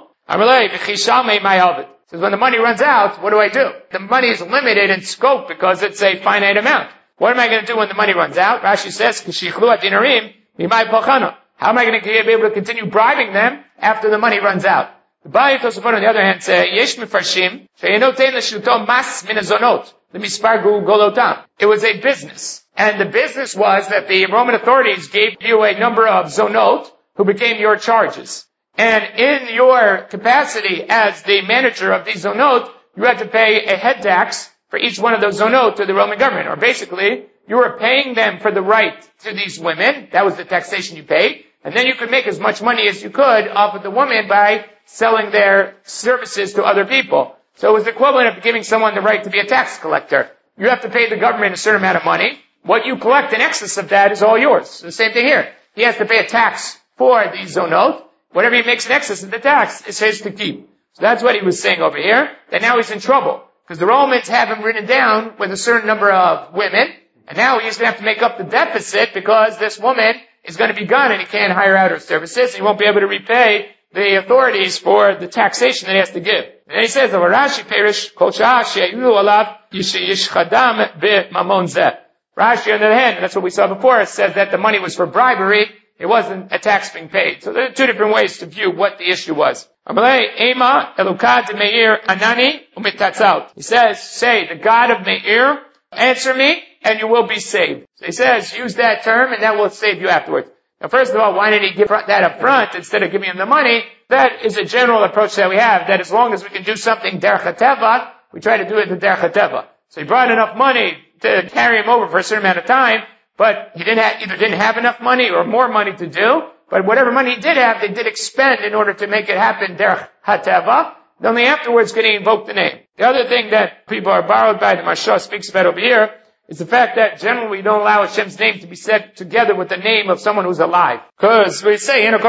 Says when the money runs out, what do I do? The money is limited in scope because it's a finite amount. What am I going to do when the money runs out? Rashi says, how am I going to be able to continue bribing them after the money runs out? The Ba'al Tosafot on the other hand say, Yesh mefarshim she'enotein l'shuto mas min hazonot l'mispargu golotam. It was a business. And the business was that the Roman authorities gave you a number of zonot who became your charges. And in your capacity as the manager of these zonot, you had to pay a head tax for each one of those zonot to the Roman government. Or basically, you were paying them for the right to these women. That was the taxation you paid. And then you could make as much money as you could off of the woman by selling their services to other people. So it was the equivalent of giving someone the right to be a tax collector. You have to pay the government a certain amount of money. What you collect in excess of that is all yours. The same thing here. He has to pay a tax for the zonot. Whatever he makes in excess of the tax is his to keep. So that's what he was saying over here, that now he's in trouble. Because the Romans have him written down with a certain number of women, and now he's going to have to make up the deficit because this woman is going to be gone and he can't hire out her services. He won't be able to repay the authorities for the taxation that he has to give. And then he says, Rashi perish kol sha'ah she'yu alav yishchadam b'mamon zeh. Rashi, on the other hand, and that's what we saw before, says that the money was for bribery. It wasn't a tax being paid. So there are two different ways to view what the issue was. He says, say, the God of Meir, answer me, and you will be saved. So he says, use that term, and that will save you afterwards. Now, first of all, why did he give that up front instead of giving him the money? That is a general approach that we have, that as long as we can do something derech hateva, we try to do it the derech hateva. So he brought enough money to carry him over for a certain amount of time, but he didn't have, either didn't have enough money or more money to do, but whatever money he did have, they did expend in order to make it happen, derech hateva. Only afterwards could he invoke the name. The other thing that people are borrowed by, the Maharsha speaks about over here, is the fact that generally we don't allow Hashem's name to be said together with the name of someone who's alive. Because we say, the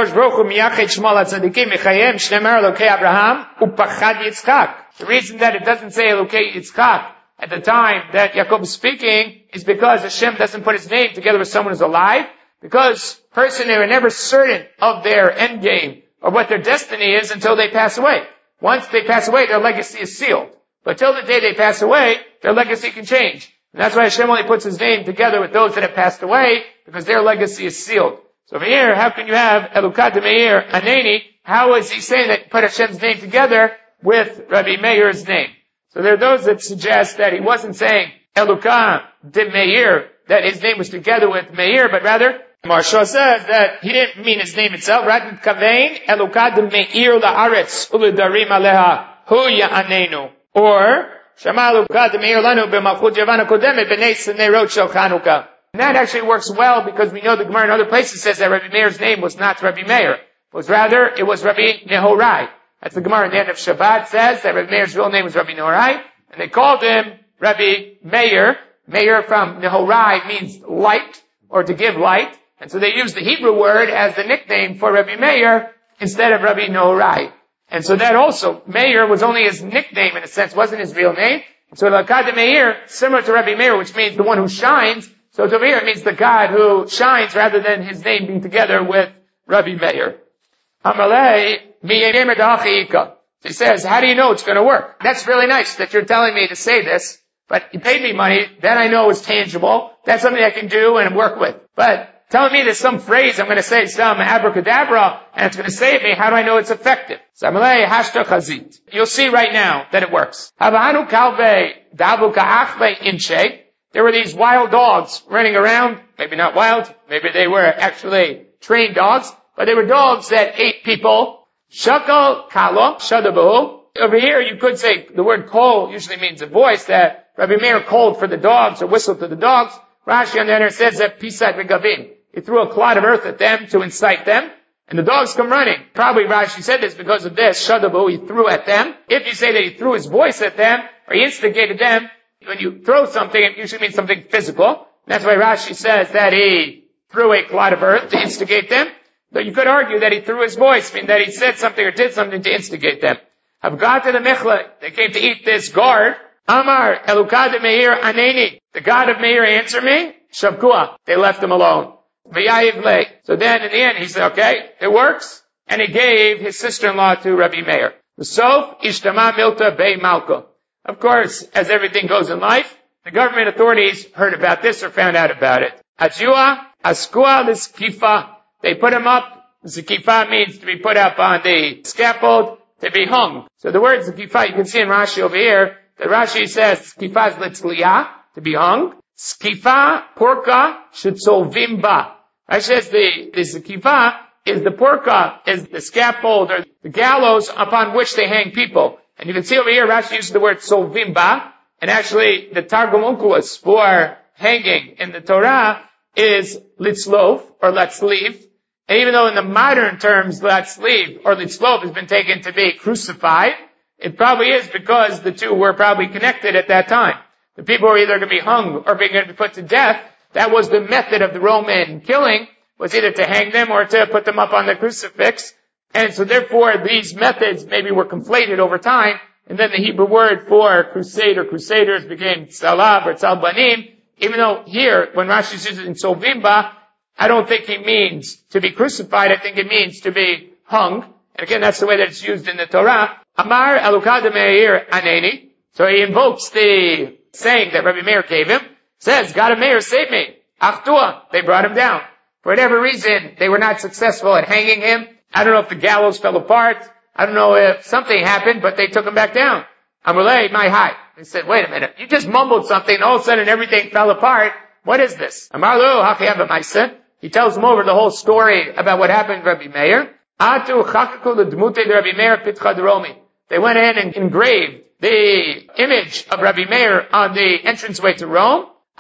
reason that it doesn't say Elokei Yitzchak at the time that Yaakov is speaking is because Hashem doesn't put his name together with someone who's alive, because person they are never certain of their end game or what their destiny is until they pass away. Once they pass away, their legacy is sealed. But till the day they pass away, their legacy can change. And that's why Hashem only puts his name together with those that have passed away, because their legacy is sealed. So over here, how can you have Elukah de Meir Aneni? How is he saying that put Hashem's name together with Rabbi Meir's name? So there are those that suggest that he wasn't saying Elukah de Meir, that his name was together with Meir, but rather, Maharsha says that he didn't mean his name itself. Rather, Kavein Elukah de Meir la'aretz uledarim aleha hu ya'anenu. Or, Shema Elukah de Meir lanu b'malchut Yavan hakodemet b'nei Nerot shel Chanukah. And that actually works well because we know the Gemara in other places says that Rabbi Meir's name was not Rabbi Meir. It was rather, it was Rabbi Nehorai. That's the Gemara in the end of Shabbat says that Rabbi Meir's real name was Rabbi Nehorai, and they called him Rabbi Meir. Meir from Nehorai means light, or to give light. And so they used the Hebrew word as the nickname for Rabbi Meir instead of Rabbi Nehorai. And so that also, Meir was only his nickname in a sense, wasn't his real name. And so Elukah de Meir, similar to Rabbi Meir, which means the one who shines. So over here it means the God who shines rather than his name being together with Rabbi Meir. Amalei miyemer da'achika. He says, how do you know it's going to work? That's really nice that you're telling me to say this, but you paid me money, then I know it's tangible. That's something I can do and work with. But telling me there's some phrase, I'm going to say some abracadabra, and it's going to save me, how do I know it's effective? Samalei hashta chazit. You'll see right now that it works. Havanu kalve davu ka'achve inche. There were these wild dogs running around, maybe not wild, maybe they were actually trained dogs, but they were dogs that ate people. Shakal kalo, shadabu. Over here you could say the word kol usually means a voice, that Rabbi Meir called for the dogs or whistled to the dogs. Rashi on the other says that pisat v'gavim. He threw a clod of earth at them to incite them, and the dogs come running. Probably Rashi said this because of this, shadabu, he threw at them. If you say that he threw his voice at them, or he instigated them, when you throw something, it usually means something physical. That's why Rashi says that he threw a clod of earth to instigate them. But you could argue that he threw his voice, meaning that he said something or did something to instigate them. Havgat to the Michla, they came to eat this guard. Amar, Elukah de Meir Aneni. The God of Meir answer me. Shavkua. They left him alone. V'yayiv le. So then in the end he said, okay, it works. And he gave his sister-in-law to Rabbi Meir. The Sof, Ishtama Milta Bei Malka. Of course, as everything goes in life, the government authorities heard about this or found out about it. Ajua, Askua Liskifa. They put him up. Zikifa means to be put up on the scaffold, to be hung. So the word Zikifa, you can see in Rashi over here, that Rashi says Zikifa is litzliya, to be hung. Skifa, porka, shitzolvimba. Rashi says the, the Zikifa is the porka, is the scaffold or the gallows upon which they hang people. And you can see over here, Rashi uses the word solvimba, and actually the Targum Onkelos for hanging in the Torah is litzlov, or let's leave. And even though in the modern terms, let's leave, or litzlov has been taken to be crucified, it probably is because the two were probably connected at that time. The people were either going to be hung or being going to be put to death. That was the method of the Roman killing, was either to hang them or to put them up on the crucifix. And so therefore these methods maybe were conflated over time, and then the Hebrew word for crusade or crusaders became tzalab or tzalbanim, even though here, when Rashi uses it in Solvimba, I don't think he means to be crucified, I think it means to be hung. And again, that's the way that it's used in the Torah. Amar Elukah de Meir Aneni. So he invokes the saying that Rabbi Meir gave him, says, God of Meir, save me. Achtua, they brought him down. For whatever reason, they were not successful at hanging him. I don't know if the gallows fell apart. I don't know if something happened, but they took him back down. Amalei, my high. They said, wait a minute. You just mumbled something and all of a sudden everything fell apart. What is this? Amarlo, hachiyava maisa. He tells them over the whole story about what happened to Rabbi Meir. Atu chakaku l'dmute de Rabbi Meir pitcha d'romi. They went in and engraved the image of Rabbi Meir on the entranceway to Rome.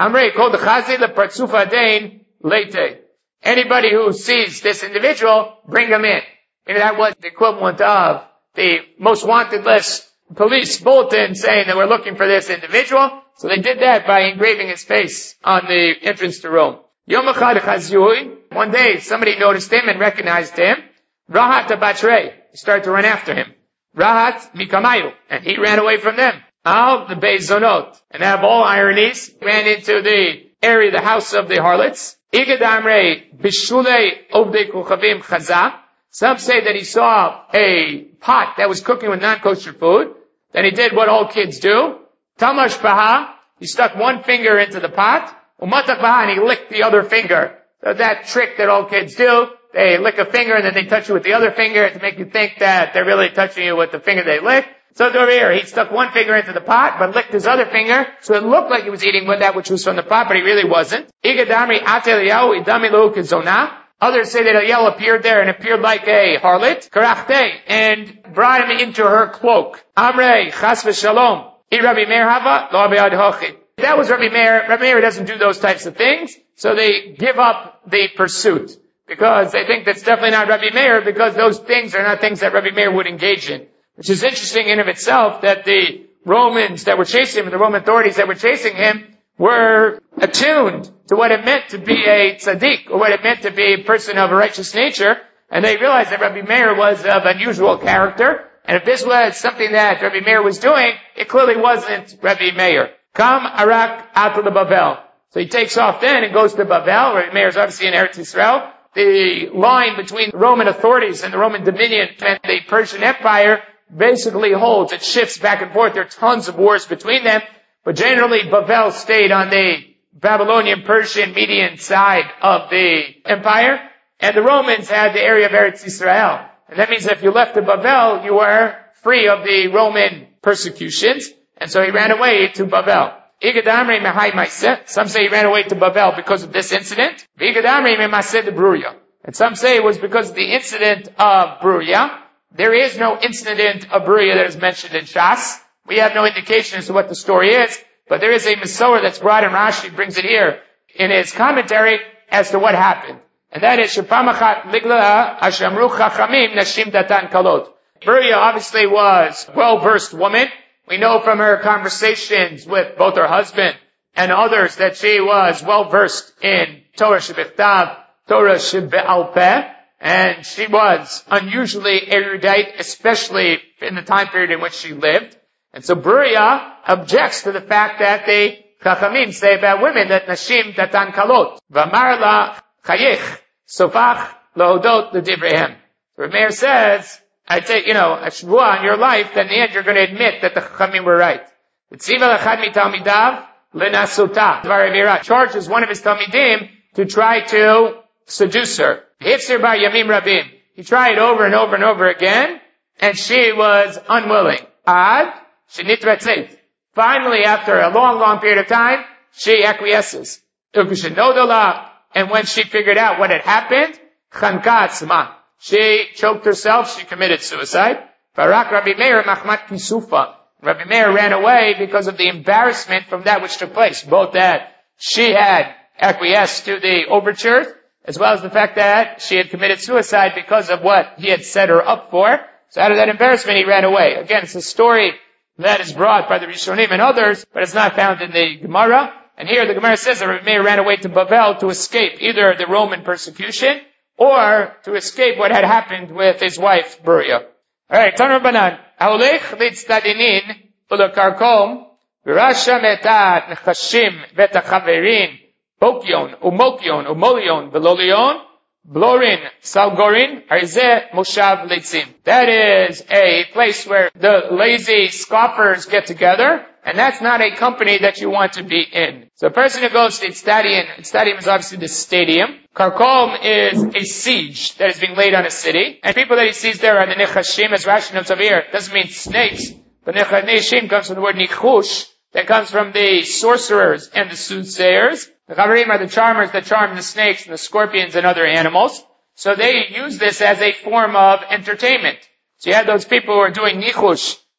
Amrei kol dechazi lepartzufa dain leite. Anybody who sees this individual, bring him in. Maybe that was the equivalent of the most wanted list police bulletin saying that we're looking for this individual. So they did that by engraving his face on the entrance to Rome. Yom echad chazui. One day somebody noticed him and recognized him. Rahat abatrei. He started to run after him. Rahat mikamayu. And he ran away from them. Al the Beizonot. And out of all ironies, ran into the area, the house of the harlots. Igad amrei bishulei ovdei kuchavim chaza. Some say that he saw a pot that was cooking with non-kosher food. Then he did what all kids do. Tamash baha. He stuck one finger into the pot. Umatak baha, and he licked the other finger. So that trick that all kids do, they lick a finger and then they touch you with the other finger to make you think that they're really touching you with the finger they lick. So over here, he stuck one finger into the pot, but licked his other finger, so it looked like he was eating that which was from the pot, but he really wasn't. Igadamri ate Eliyahu idami lo kizona. Others say that Eliyahu appeared there and appeared like a harlot, karachte, and brought him into her cloak. Amrei chas v'shalom. I Rabbi Meir hava lo aviad hochi. That was Rabbi Meir. Rabbi Meir doesn't do those types of things, so they give up the pursuit. Because they think that's definitely not Rabbi Meir, because those things are not things that Rabbi Meir would engage in. Which is interesting in of itself, that the Romans that were chasing him, and the Roman authorities that were chasing him, were attuned to what it meant to be a tzaddik, or what it meant to be a person of a righteous nature, and they realized that Rabbi Meir was of unusual character, and if this was something that Rabbi Meir was doing, it clearly wasn't Rabbi Meir. Kam arak atul Bavel. So he takes off then and goes to Bavel. Rabbi Meir is obviously in Eretz Yisrael. The line between the Roman authorities and the Roman dominion and the Persian Empire basically holds. It shifts back and forth. There are tons of wars between them. But generally, Bavel stayed on the Babylonian, Persian, Median side of the empire. And the Romans had the area of Eretz Yisrael. And that means that if you left to Bavel, you were free of the Roman persecutions. And so he ran away to Bavel. Some say he ran away to Bavel because of this incident. And some say it was because of the incident of Bruria. There is no incident of Bruria that is mentioned in Shas. We have no indication as to what the story is, but there is a Masorah that's brought in. Rashi brings it here in his commentary as to what happened. And that is, Shepamachat Ligla Ashamru Chachamim Nashim Datan Kalot. Bruria obviously was a well-versed woman. We know from her conversations with both her husband and others that she was well-versed in Torah Shebichtav, Torah Shebe'al Peh. And she was unusually erudite, especially in the time period in which she lived. And so Bruria objects to the fact that the Chachamim say about women that Nashim Datan Kalot. V'amar la chayich, sofach lohodot l'divrehem. Rav Meir says, I take, you know, a shvuah on your life, then in the end you're going to admit that the Chachamim were right. V'tziva l'chad mitalmidav l'nasuta. Dvar charges one of his talmidim to try to seduce her. Hifsir bar yamim rabim. He tried over and over and over again, and she was unwilling. Ad shenitretzet. Finally, after a long, long period of time, she acquiesces. And when she figured out what had happened, chanka atzma. She choked herself. She committed suicide. Barak Rabbi Meir machmat kisufa. Rabbi Meir ran away because of the embarrassment from that which took place, both that she had acquiesced to the overtures, as well as the fact that she had committed suicide because of what he had set her up for. So out of that embarrassment, he ran away. Again, it's a story that is brought by the Rishonim and others, but it's not found in the Gemara. And here the Gemara says that Rabbi Meir ran away to Bavel to escape either the Roman persecution or to escape what had happened with his wife, Bruria. Alright, Tan Rabbanan. Haolech litztadinin ulekarkom v'rasha metat nechashim v'tachaverin Bokion, Umokion, Umolion, Velolion, Blorin, Salgorin, Arzeh, Moshav, Leitzim. That is a place where the lazy scoffers get together, and that's not a company that you want to be in. So a person who goes to Stadium, Stadium is obviously the stadium. Karkom is a siege that is being laid on a city, and people that he sees there are the Nechashim, as Rashi notes over here. Doesn't mean snakes, but Nechashim comes from the word Nichush, that comes from the sorcerers and the soothsayers. The Chavarim are the charmers that charm the snakes and the scorpions and other animals. So they use this as a form of entertainment. So you have those people who are doing nichush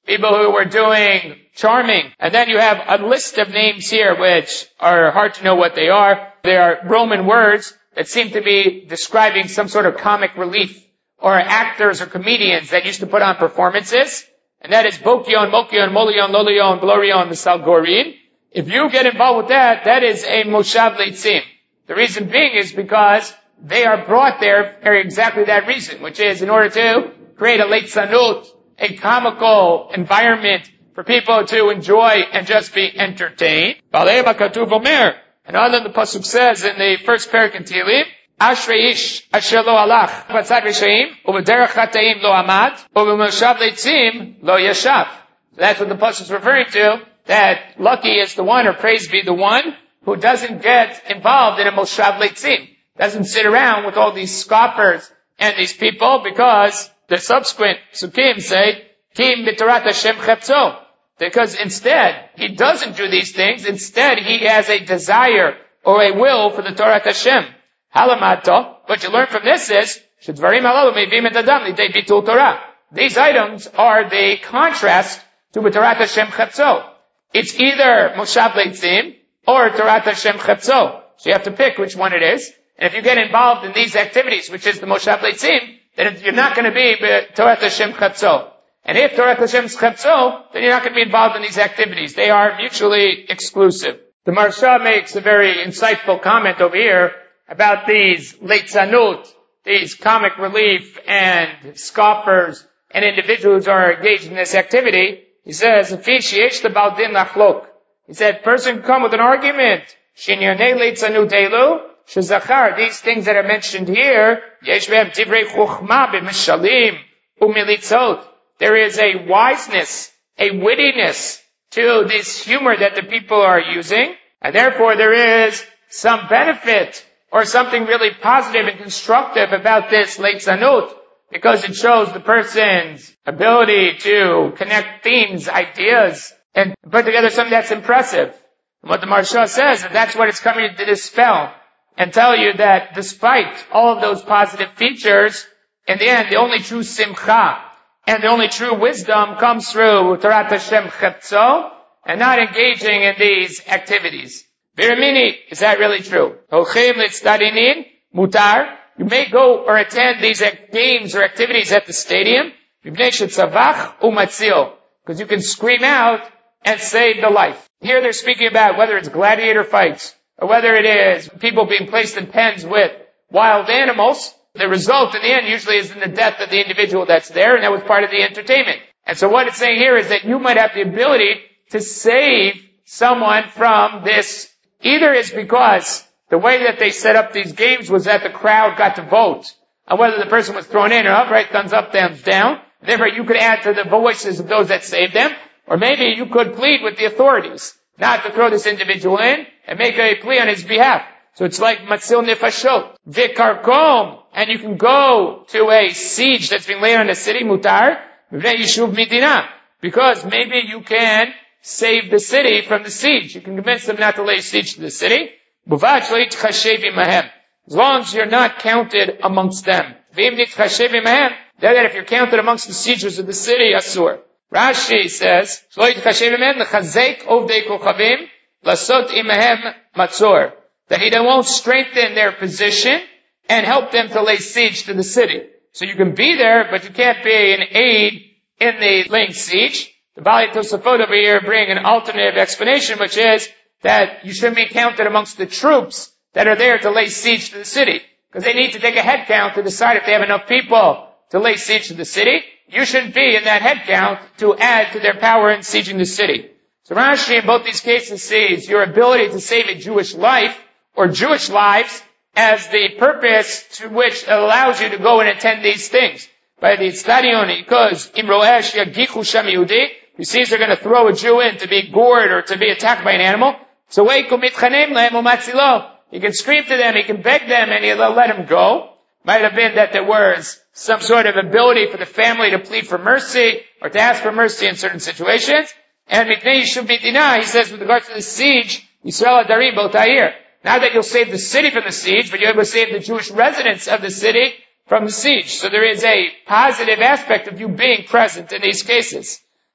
people who were doing charming. And then you have a list of names here which are hard to know what they are. They are Roman words that seem to be describing some sort of comic relief or actors or comedians that used to put on performances. And that is Bokion, Mokion, Molion, Lolion, Blorion, the Salgorin. If you get involved with that, that is a Moshav Leitzim. The reason being is because they are brought there for exactly that reason, which is in order to create a leitzanut, a comical environment for people to enjoy and just be entertained. And other than the pasuk says in the first parak in Tehillim, Ashrei ish asher lo alach b'tzad reshaim u'b'derech chataim lo amad u'b'moshav leitzim lo yashav. That's what the pasuk is referring to, that lucky is the one, or praise be the one, who doesn't get involved in a moshav leitzim, doesn't sit around with all these scoffers and these people, because the subsequent psukim say, Kim b'torat Hashem cheptzo. Because instead, he doesn't do these things. Instead, he has a desire or a will for the Torah Hashem. Halamato. What you learn from this is, Shedvarim halalu meivim et adam lidei bitul Torah. These items are the contrast to b'torat Hashem cheptzo. It's either Moshav Leitzim or Torat Hashem cheptzo. So you have to pick which one it is. And if you get involved in these activities, which is the Moshav Leitzim, then you're not going to be Torat Hashem cheptzo. And if Torat Hashem is cheptzo, then you're not going to be involved in these activities. They are mutually exclusive. The Maharsha makes a very insightful comment over here about these leitzanut, these comic relief and scoffers and individuals who are engaged in this activity. He says, he said, person can come with an argument. Shinyonei leitzanut elu, shezachar, these things that are mentioned here, yesh behem divrei chuchma b'mishalim u'militzot. There is a wiseness, a wittiness to this humor that the people are using, and therefore there is some benefit or something really positive and constructive about this leitzanut, because it shows the person's ability to connect themes, ideas, and put together something that's impressive. And what the Maharsha says, and that's what it's coming to dispel, and tell you that despite all of those positive features, in the end, the only true simcha and the only true wisdom comes through Torat Hashem cheptzo and not engaging in these activities. Biramini, is that really true? Holchim litzdarinin mutar. You may go or attend these games or activities at the stadium. Because you can scream out and save the life. Here they're speaking about whether it's gladiator fights or whether it is people being placed in pens with wild animals. The result in the end usually is in the death of the individual that's there, and that was part of the entertainment. And so what it's saying here is that you might have the ability to save someone from this. Either it's because the way that they set up these games was that the crowd got to vote on whether the person was thrown in or up, right? Thumbs up, thumbs down. Therefore, you could add to the voices of those that saved them. Or maybe you could plead with the authorities not to throw this individual in and make a plea on his behalf. So it's like Matzil Nefashot. Vikarkom. And you can go to a siege that's been laid on a city, Mutar, Yishuv Midina. Because maybe you can save the city from the siege. You can convince them not to lay siege to the city. As long as you're not counted amongst them. Then that if you're counted amongst the siegers of the city, Asur. Rashi says, that he won't strengthen their position and help them to lay siege to the city. So you can be there, but you can't be an aid in the laying siege. The Bali Tosafot over here bring an alternative explanation, which is that you shouldn't be counted amongst the troops that are there to lay siege to the city. Because they need to take a head count to decide if they have enough people to lay siege to the city. You shouldn't be in that head count to add to their power in sieging the city. So Rashi in both these cases sees your ability to save a Jewish life or Jewish lives as the purpose to which allows you to go and attend these things. By the Tzadion, because Imroesh Yagichu Shem Yehudi, he sees they're going to throw a Jew in to be gored or to be attacked by an animal. So he can scream to them, he can beg them, and he'll let him go. Might have been that there was some sort of ability for the family to plead for mercy or to ask for mercy in certain situations. And Mipnei Yishuv Midina, he says with regard to the siege, Yisrael Adarim B'Otayir. Not that you'll save the city from the siege, but you're able to save the Jewish residents of the city from the siege. So there is a positive aspect of you being present in these cases.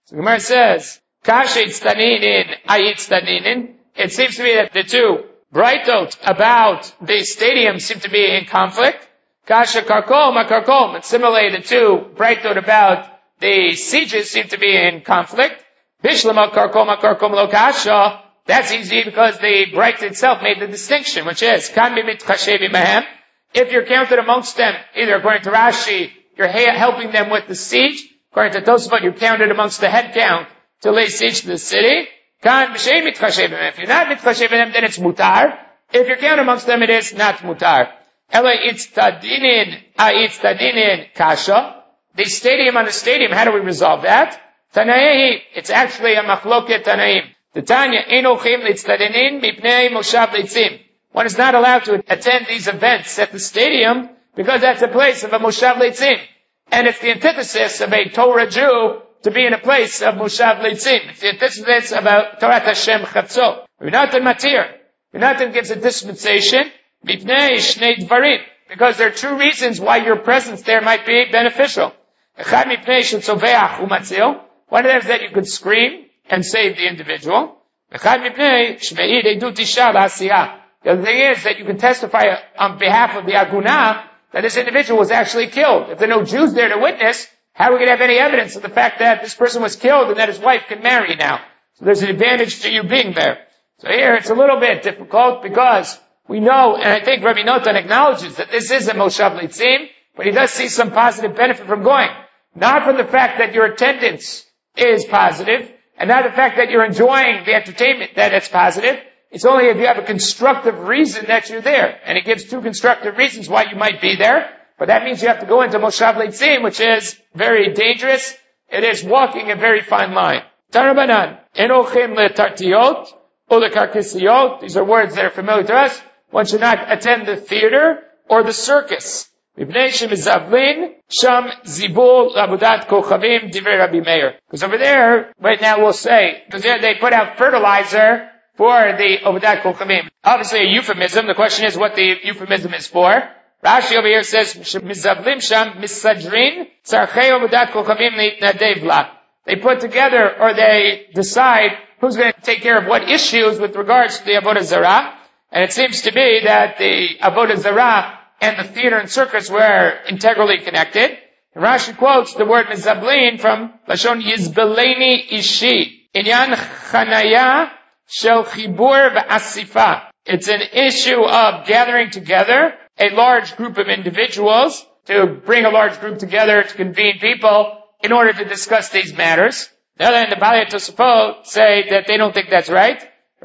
So Gemara says, Kasha itztaninin, ayit tztaninin. It seems to me that the two brightot about the stadium seem to be in conflict. Kasha karkom, akarkom. And similarly, the two brightot about the sieges seem to be in conflict. Bishlama karkom, akarkom lo kasha. That's easy because the bright itself made the distinction, which is, kan bimit chashevi mahem. If you're counted amongst them, either according to Rashi, you're helping them with the siege. According to Tosafot, you're counted amongst the head count to lay siege to the city. Kan b'shein mitchashev b'hem. If you're not mitchashev b'hem, then it's mutar. If you're counted amongst them, it is not mutar. Ela itztadinin, a itztadinin kasha. The stadium on the stadium, how do we resolve that? Tanaei, it's actually a machloket tanaim. The Tanya, enochim litztadinin mipnei moshav leitzim. One is not allowed to attend these events at the stadium because that's a place of a moshav leitzim. And it's the antithesis of a Torah Jew to be in a place of moshav leitzim. It's the antithesis of a Torah Hashem chatzot. Renatan matir. Renatan gives a dispensation mipnei shnei dvarim, because there are two reasons why your presence there might be beneficial. Echad mipnei shetzoveach umatzil. One of them is that you could scream and save the individual. Echad mipnei shmeid edut isha la'asiyah. The other thing is that you can testify on behalf of the Agunah that this individual was actually killed. If there are no Jews there to witness, how are we going to have any evidence of the fact that this person was killed and that his wife can marry now? So there's an advantage to you being there. So here it's a little bit difficult because we know, and I think Rabbi Notan acknowledges that this is a Moshav Leitzim, but he does see some positive benefit from going. Not from the fact that your attendance is positive, and not the fact that you're enjoying the entertainment that it's positive. It's only if you have a constructive reason that you're there. And it gives two constructive reasons why you might be there. But that means you have to go into Moshav Leitzim, which is very dangerous. It is walking a very fine line. Tarabanan, enochim letartiot, or lekarkisiyot. These are words that are familiar to us. One should not attend the theater or the circus. Mipnei shemizavlin, sham zibul abudat kochavim divrei Rabbi Meir. Because over there, right now we'll say, because there they put out fertilizer for the Ovadat Kochavim. Obviously a euphemism. The question is what the euphemism is for. Rashi over here says, Mizavlim sham misadrin tzarchei Ovadat Kochavim leitnadev la. They put together, or they decide who's going to take care of what issues with regards to the Avodah Zarah. And it seems to be that the Avodah Zarah and the theater and circus were integrally connected. And Rashi quotes the word Mizavlin from Lashon Yizbeleni Ishi. Inyan Chanaya Shel chibur v'asifa. It's an issue of gathering together a large group of individuals to bring a large group together to convene people in order to discuss these matters. The other hand, the Balei Tosafot say that they don't think that's right.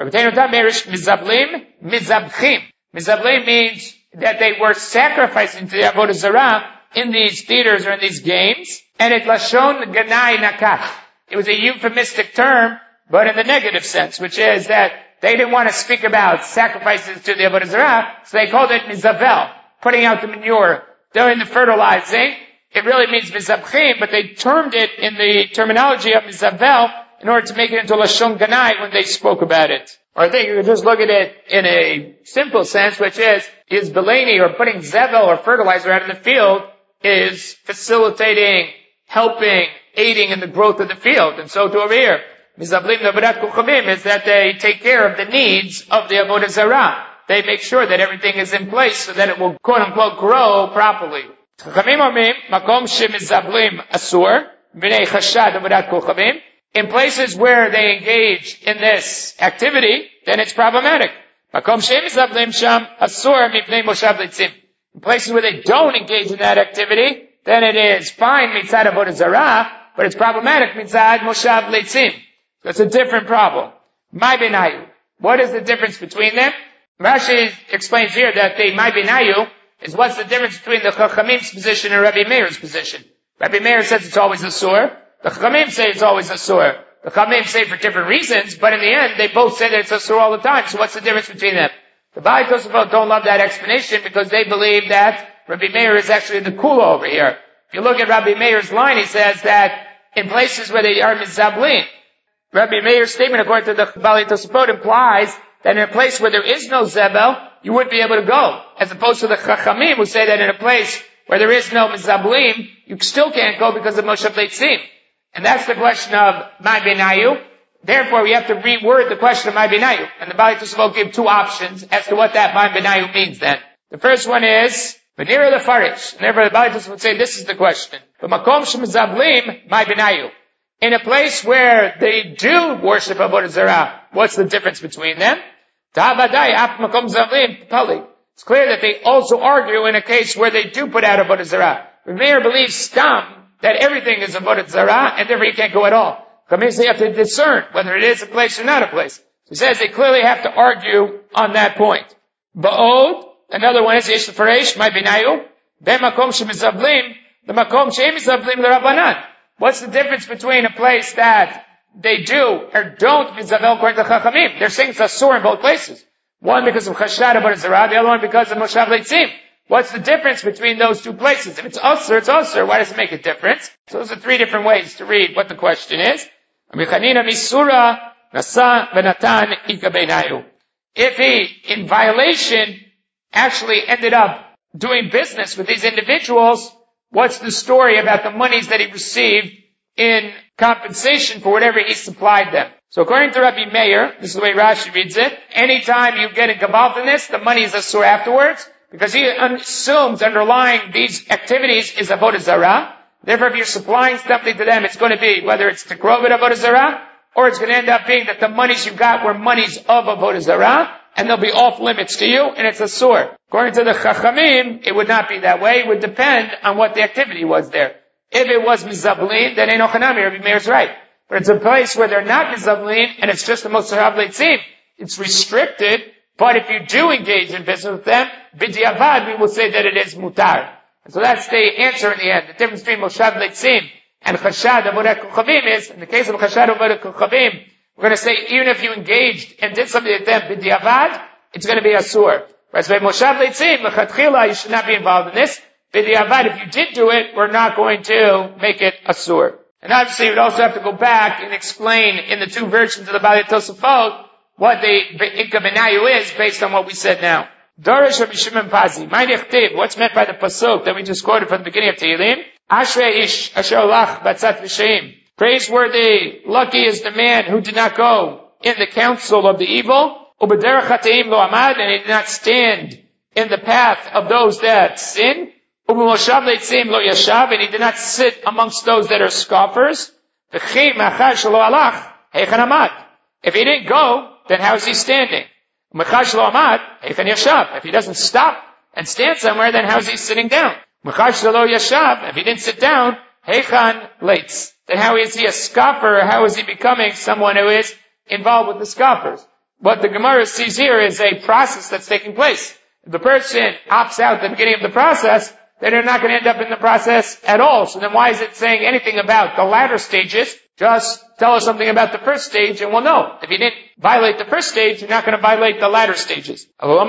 Mizablim, mizabchim. Mizablim means that they were sacrificing to the Avodah Zarah in these theaters or in these games, and it lashon ganai nakach. It was a euphemistic term, but in the negative sense, which is that they didn't want to speak about sacrifices to the Avodah Zarah, so they called it mizavel, putting out the manure, doing the fertilizing. It really means mizabchim, but they termed it in the terminology of mizavel in order to make it into lashon ganai when they spoke about it. Or I think you could just look at it in a simple sense, which is, is beleni, or putting zevel or fertilizer out in the field, is facilitating, helping, aiding in the growth of the field. And so to over here, Mizablim Avodat Kochavim is that they take care of the needs of the Avodah Zarah. They make sure that everything is in place so that it will quote unquote grow properly. Chachamim omrim, makom shemizablim asur, b'nei chashad Avodat Kochavim. In places where they engage in this activity, then it's problematic. Makom shemizablim sham asur mipnei moshav leitzim. In places where they don't engage in that activity, then it is fine mitzad Avodah Zarah, but it's problematic mitzad moshav leitzim. That's a different problem. My benayu. What is the difference between them? Rashi explains here that the my benayu is what's the difference between the Chachamim's position and Rabbi Meir's position. Rabbi Meir says it's always a sur. The Chachamim say it's always a sur. The Chachamim say for different reasons, but in the end they both say that it's a sur all the time. So what's the difference between them? The Balei Tosafot don't love that explanation because they believe that Rabbi Meir is actually the kula over here. If you look at Rabbi Meir's line, he says that in places where they are mizablin, Rabbi Meir's statement, according to the Balei Tosafot, implies that in a place where there is no zebel, you wouldn't be able to go. As opposed to the Chachamim, who say that in a place where there is no mizablim, you still can't go because of Moshav Leitzim. And that's the question of Ma Benayu. Therefore, we have to reword the question of Ma Benayu. And the Bali Tosafot give two options as to what that Ma Benayu means then. The first one is, V'nira lefarish. And therefore the Bali Tosafot would say this is the question. V'makom shemizablim Ma Benayu. In a place where they do worship Avodah Zarah, what's the difference between them? Ta'abadai ap makom zavlim pali. It's clear that they also argue in a case where they do put out Avodah Zarah. Rav Meir believes stam that everything is Avodah Zarah, and therefore you can't go at all. Because they have to discern whether it is a place or not a place. So he says they clearly have to argue on that point. Ba'od, another one is Yesh Faresh, my Benayu, Ben Makom Shemizavlim, the Makom Shemizavlim the Rabbanan. What's the difference between a place that they do or don't Mizavel according to Chachamim? They're saying it's Asur in both places. One because of Chashad Avodah Zarah, the other one because of Moshav Leitzim. What's the difference between those two places? If it's Asur, it's Asur. Why does it make a difference? So those are three different ways to read what the question is. If he, in violation, actually ended up doing business with these individuals, what's the story about the monies that he received in compensation for whatever he supplied them? So according to Rabbi Meir, this is the way Rashi reads it, anytime you get involved in this, the money is asur afterwards, because he assumes underlying these activities is Avodah Zarah. Therefore, if you're supplying something to them, it's going to be, whether it's to Tekrovit Avodah Zarah, or it's going to end up being that the monies you got were monies of Avodah Zarah, and they'll be off limits to you, and it's asur. According to the Chachamim, it would not be that way. It would depend on what the activity was there. If it was Mizablin, then Eino Chanami, Rabbi Meir's right. But it's a place where they're not Mizablin, and it's just the Moshav Leitzim. It's restricted, but if you do engage in business with them, B'diavad, we will say that it is mutar. And so that's the answer in the end. The difference between Moshav Leitzim and Chashad Avodah Kochavim is, in the case of Chashad Avodah Kochavim, we're going to say even if you engaged and did something with them B'diavad, it's going to be asur. Whereas by Moshav Leitzim, L'chatchila, you should not be involved in this. B'diavad, if you did do it, we're not going to make it asur. And obviously, you'd also have to go back and explain in the two versions of the Bali Tosafot what the Ikka Benayu is based on what we said now. Dorish Rabbi Shimon Pazi, Ma'nechtiv, what's meant by the pasuk that we just quoted from the beginning of Tehillim? Ashrei ish asher olach batzat v'sheim. Praiseworthy, lucky is the man who did not go in the counsel of the evil. Ubederach hateim lo amad, and he did not stand in the path of those that sin. Ubumoshav leitzim lo yashav, and he did not sit amongst those that are scoffers. V'chim achar shelo alach heichan amad. If he didn't go, then how is he standing? If he doesn't stop and stand somewhere, then how is he sitting down? If he didn't sit down, then how is he a scoffer, or how is he becoming someone who is involved with the scoffers? What the Gemara sees here is a process that's taking place. If the person opts out at the beginning of the process, then they're not going to end up in the process at all. So then why is it saying anything about the latter stages? Just tell us something about the first stage and we'll know. If you didn't violate the first stage, you're not going to violate the latter stages.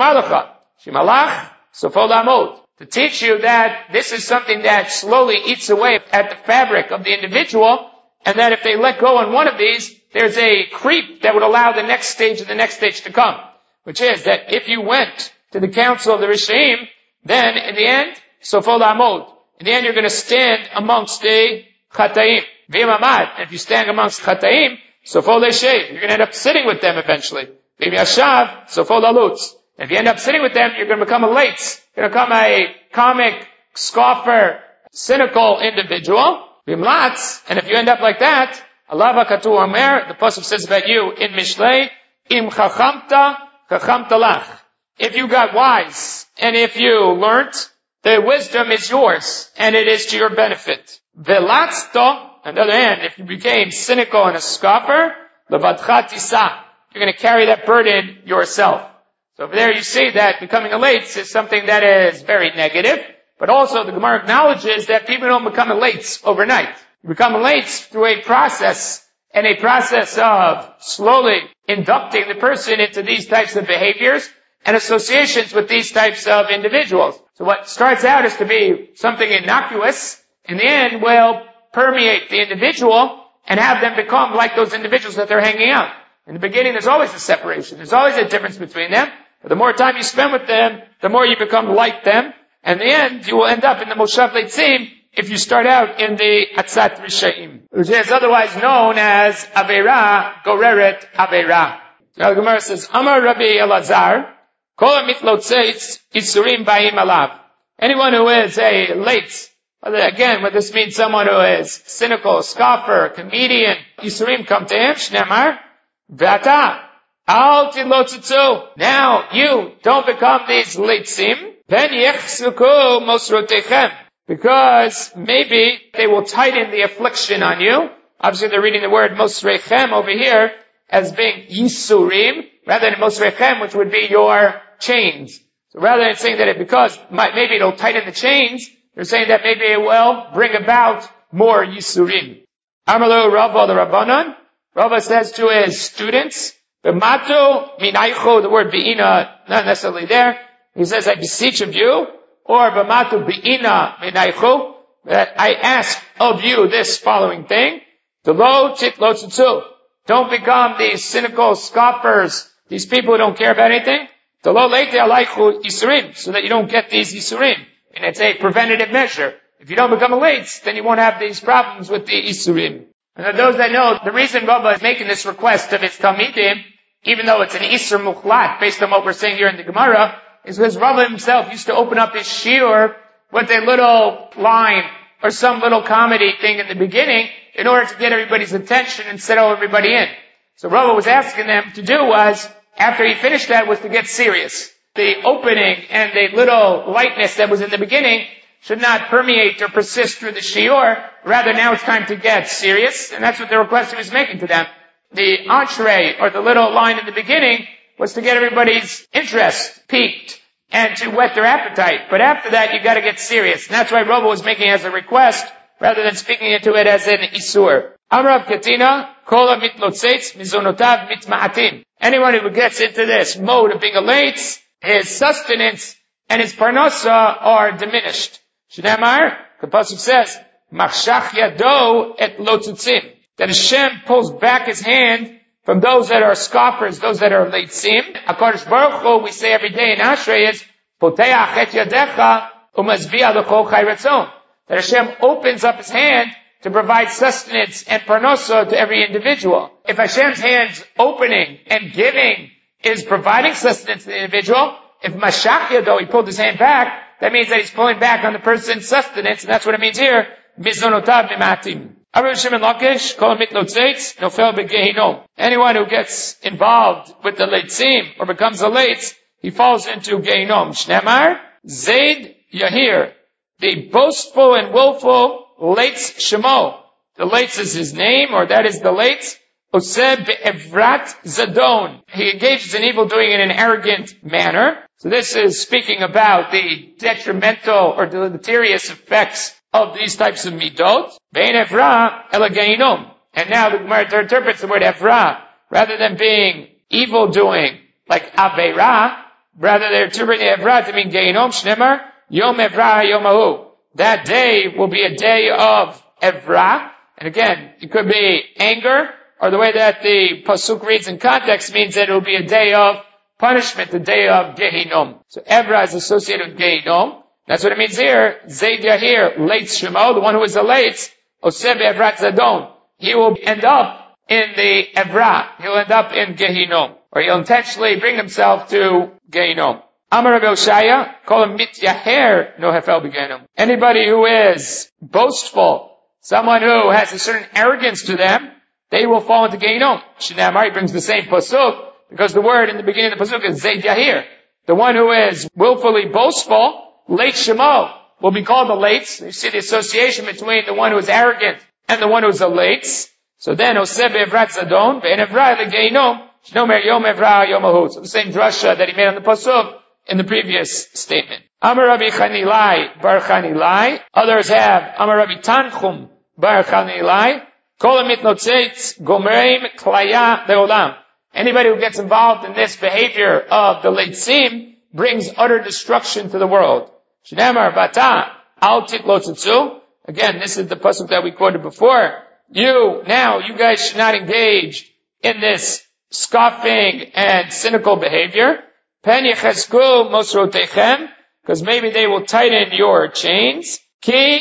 To teach you that this is something that slowly eats away at the fabric of the individual, and that if they let go on one of these, there's a creep that would allow the next stage and the next stage to come. Which is that if you went to the council of the Rishaim, then in the end, Sofol Amod. In the end, you're going to stand amongst the Chataim. And if you stand amongst Chataim, Sofol Le'shev, you're going to end up sitting with them eventually. V'im Yashav, Sofol Alutz. And if you end up sitting with them, you're going to become a lates. You're going to become a comic, scoffer, cynical individual. V'im Latz. And if you end up like that, Allah Katu Omer, the Pasuk says about you in Mishlei, Im Chachamta, Chachamta Lach. If you got wise, and if you learnt, the wisdom is yours, and it is to your benefit. Velatzto, on the other hand, if you became cynical and a scoffer, levadcha tisa, you're going to carry that burden yourself. So over there you see that becoming a lates is something that is very negative, but also the Gemara acknowledges that people don't become a lates overnight. You become a lates through a process, and a process of slowly inducting the person into these types of behaviors and associations with these types of individuals. So what starts out as to be something innocuous, in the end will permeate the individual and have them become like those individuals that they're hanging out. In the beginning, there's always a separation. There's always a difference between them. But the more time you spend with them, the more you become like them. And in the end, you will end up in the Moshav Leitzim, if you start out in the Atzat Rishayim, which is otherwise known as Aveira Goreret Aveira. Now the Gemara says, Amar Rabbi Elazar, Kol HaMitlotzetz Isurim Ba'im Alav. Anyone who is a late, again, what this means, someone who is cynical, scoffer, comedian, Isurim come to him, Shnemar, V'ata, Al Tilotzutzu. Now, you don't become these leitzim, Pen Yechsuku Mosrotechem. Because maybe they will tighten the affliction on you. Obviously they're reading the word Mosrechem over here as being Yisurim, rather than Mosrechem, which would be your chains. So rather than saying that it because maybe it'll tighten the chains, they're saying that maybe it will bring about more Yisurim. Amalu Rava the Rabbanon. Rava says to his students, B'matu minaycho, the word Be'ina, not necessarily there. He says, I beseech of you, or b'matu bi'ina minaychu, that I ask of you this following thing, D'lo titlo tzutzu. Don't become these cynical scoffers, these people who don't care about anything. D'lo leite alaychu isurim, so that you don't get these isurim. And it's a preventative measure. If you don't become a late, then you won't have these problems with the isurim. And those that know, the reason Rava is making this request of his Talmidim, even though it's an isur muchlat, based on what we're saying here in the Gemara, is because Rava himself used to open up his shiur with a little line or some little comedy thing in the beginning in order to get everybody's attention and settle everybody in. So Rava was asking them to do was, after he finished that, was to get serious. The opening and the little lightness that was in the beginning should not permeate or persist through the shiur. Rather, now it's time to get serious, and that's what the request he was making to them. The entree, or the little line in the beginning, was to get everybody's interest piqued and to whet their appetite. But after that, you gotta get serious. And that's why Rava was making it as a request rather than speaking into it as an isur. Amrav Katina, Kol HaMitlotzetz Mizonotav Mitma'atim. Anyone who gets into this mode of being a late, his sustenance and his parnasa are diminished. Shneimar, the pasuk says, Machshach Yado et Lotzutzim. That Hashem pulls back his hand from those that are scoffers, those that are leitzim. HaKadosh Baruch Hu, we say every day in Ashrei, is Poteach et yadecha umazbiah l'chol chai ratzon. That Hashem opens up his hand to provide sustenance and parnosa to every individual. If Hashem's hand's opening and giving is providing sustenance to the individual, if Mashach Yado, he pulled his hand back, that means that he's pulling back on the person's sustenance, and that's what it means here, Mizonotav mimatim. Anyone who gets involved with the leitzim or becomes a leit, he falls into Gehinom. Shnemar, Zaid Yahir, the boastful and willful leitz shemo. The leitz is his name, or that is the leitz. Oseh be'evrat zadon. He engages in evil doing in an arrogant manner. So this is speaking about the detrimental or deleterious effects of these types of midot. Bein evra ela gehinom. And now the Gemara interprets the word evra, rather than being evil doing, like aveira, rather they're interpreting evra to mean gehinom. Shnemar, yom evra yom ahu. That day will be a day of evra. And again, it could be anger, or the way that the pasuk reads in context means that it will be a day of punishment, the day of gehinom. So evra is associated with gehinom. That's what it means here. Zayd Yahir, late Shemo, the one who is a late, Oseh be'evrat zadon. He will end up in the Evra. He'll end up in Gehinom. Or he'll intentionally bring himself to Gehinom. Amar Rabbi Oshaya, call him mityaher no hefel b'gehinom. Anybody who is boastful, someone who has a certain arrogance to them, they will fall into Gehinom. Shinamar, he brings the same pasuk, because the word in the beginning of the pasuk is Zayd Yahir. The one who is willfully boastful, late Shemo, will be called the lates. You see the association between the one who is arrogant and the one who is a lates. So then, Oseh be'evrat zadon, ve'en evra le'gehinom, shnomer yom evra yom ahu. So the same drasha that he made on the pasuk in the previous statement. Amar Rabbi Chanilai bar Chanilai. Others have Amar Rabbi Tanchum bar Chanilai. Kol mitnotzetz gomreim klaya leolam. Anybody who gets involved in this behavior of the leitzim brings utter destruction to the world. Shnemar bata al titlotzutzu. Again, this is the pasuk that we quoted before. You, now, you guys should not engage in this scoffing and cynical behavior. Pen yechesku mosrotechem, because maybe they will tighten your chains. Ki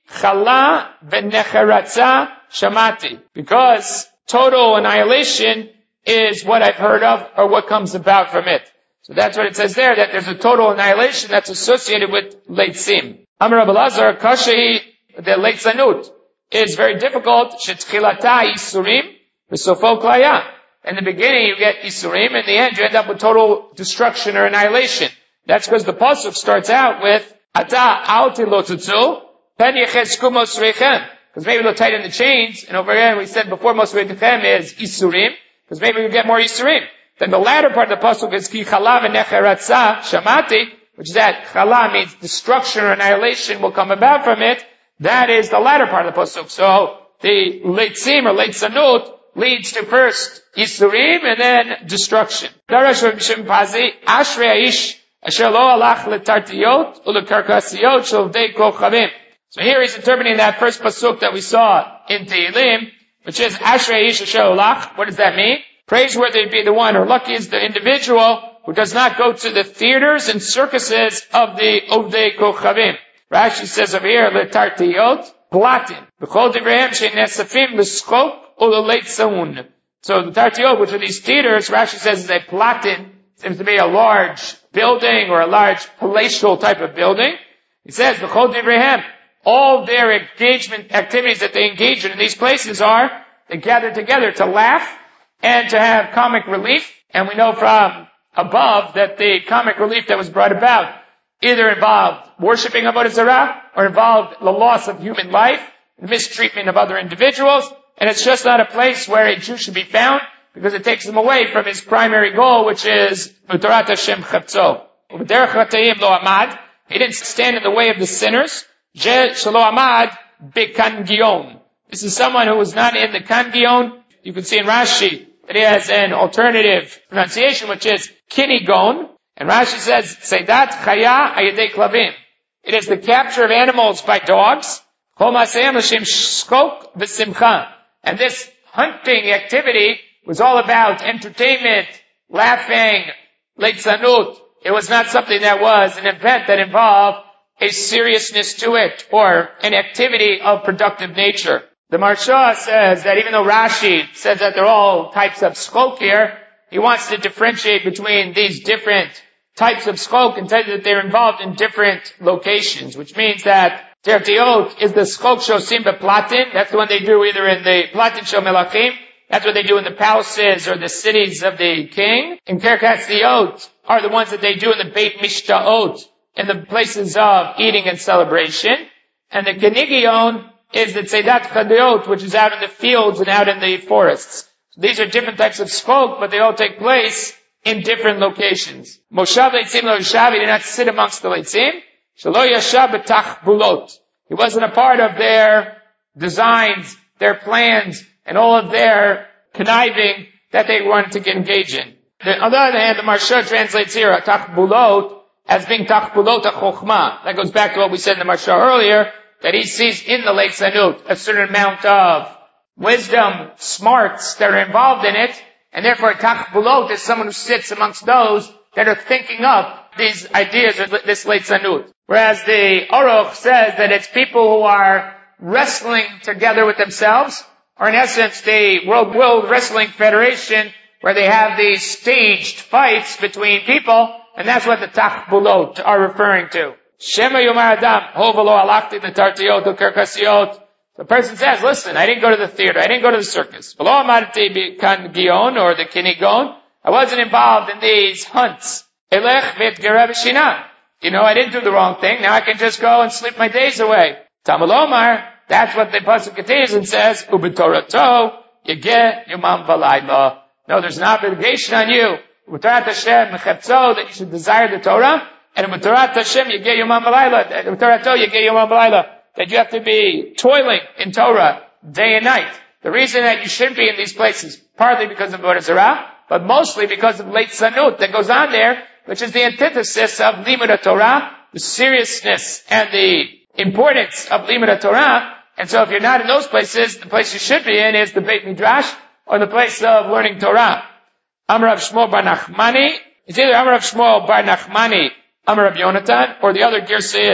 Chala v'necharatza shamati. Because total annihilation is what I've heard of, or what comes about from it. So that's what it says there, that there's a total annihilation that's associated with leitzim. Amar Rabbi Elazar, kashehi, the leitzanut is very difficult. Shetchilata isurim, v'sofo klaya. In the beginning you get isurim, in the end you end up with total destruction or annihilation. That's because the pasuk starts out with ata al tilotutzu pen yechezku mosreichem. Because maybe they'll tighten the chains, and over here we said before mosreichem is isurim, because maybe you get more isurim. Then the latter part of the pasuk is ki chala v'necharatza shamati, which is that chala means destruction or annihilation will come about from it. That is the latter part of the pasuk. So the leitzim or leitzanut leads to first isurim and then destruction. Darash Rabbi Shimon Pazi, Ashrei Aish asher lo alach letartiyot ulekarkasiyot shovdei kochavim. So here he's interpreting that first pasuk that we saw in Tehillim, which is Ashrei Aish asher alach. What does that mean? Praiseworthy be the one, or lucky is the individual who does not go to the theaters and circuses of the Ovdei Kochavim. Rashi says over here, letartiyot, platin. B'chol divrehem she'nesafim l'schok u'leitzaun. So the tartiyot, which are these theaters, Rashi says is a platin, seems to be a large building or a large palatial type of building. He says, b'chol divrehem, all their engagement activities that they engage in in these places are, they gather together to laugh and to have comic relief. And we know from above that the comic relief that was brought about either involved worshipping Avodah Zarah or involved the loss of human life, the mistreatment of other individuals. And it's just not a place where a Jew should be found because it takes him away from his primary goal, which is U'torat Hashem Chavtzo. U'derech Hatayim Lo Amad. He didn't stand in the way of the sinners. Je Shelo Amad Bekangion. This is someone who was not in the Kangion. You can see in Rashi that he has an alternative pronunciation, which is Kinigon. And Rashi says, Seidat Chaya Ayedei Klavim. It is the capture of animals by dogs. Chol Ma'aseihem L'Shem Shkok V'Simcha. And this hunting activity was all about entertainment, laughing, leitzanut. It was not something that was an event that involved a seriousness to it or an activity of productive nature. The Maharsha says that even though Rashi says that they're all types of skok here, he wants to differentiate between these different types of skok and tell you that they're involved in different locations, which means that Tertiot is the skok shosim beplatin. That's the one they do either in the platin shel melachim. That's what they do in the palaces or the cities of the king. And Kerkasiot are the ones that they do in the Beit Mishtaot, in the places of eating and celebration. And the Kenigion is the Tzedat Chadiot, which is out in the fields and out in the forests. So these are different types of skok, but they all take place in different locations. Moshav Leitzim Lo Yishav, he did not sit amongst the Leitzim. Shelo Yashav B'tach Bulot. He wasn't a part of their designs, their plans, and all of their conniving that they wanted to engage in. On the other hand, the Maharsha translates here Tach Bulot as being Tach Bulot HaChochma. That goes back to what we said in the Maharsha earlier, that he sees in the leitzanut a certain amount of wisdom, smarts that are involved in it, and therefore Tach Bulot is someone who sits amongst those that are thinking up these ideas of this leitzanut. Whereas the Aruch says that it's people who are wrestling together with themselves, or in essence the World World Wrestling Federation, where they have these staged fights between people, and that's what the Tach Bulot are referring to. Shema Yomar Adam, Hovalo Alakti Netartiot Ukerkasiot. The person says, listen, I didn't go to the theater, I didn't go to the circus. V'lo amarti b'kan gion, or the kinigon. I wasn't involved in these hunts. Elech v'etgera b'shina. You know, I didn't do the wrong thing, now I can just go and sleep my days away. Talmud, that's what the pasuk continues and says, Ubetorato, Yegeh Yomam V'layla. No, there's an obligation on you. Ubetorat Hashem Mechepzo, that you should desire the Torah. And Ubetorat Hashem Yegeh Yomam V'layla. Ubetorato Yegeh Yomam V'layla. That you have to be toiling in Torah day and night. The reason that you shouldn't be in these places, partly because of Avodah Zarah, but mostly because of leitzanut that goes on there, which is the antithesis of Limud Torah, the seriousness and the importance of Limud Torah. And so if you're not in those places, the place you should be in is the Beit Midrash, or the place of learning Torah. Amar Rav Shmuel Bar Nachmani, it's either Amar Rav Shmuel Bar Nachmani, Amar Rav Yonatan, or the other girsa is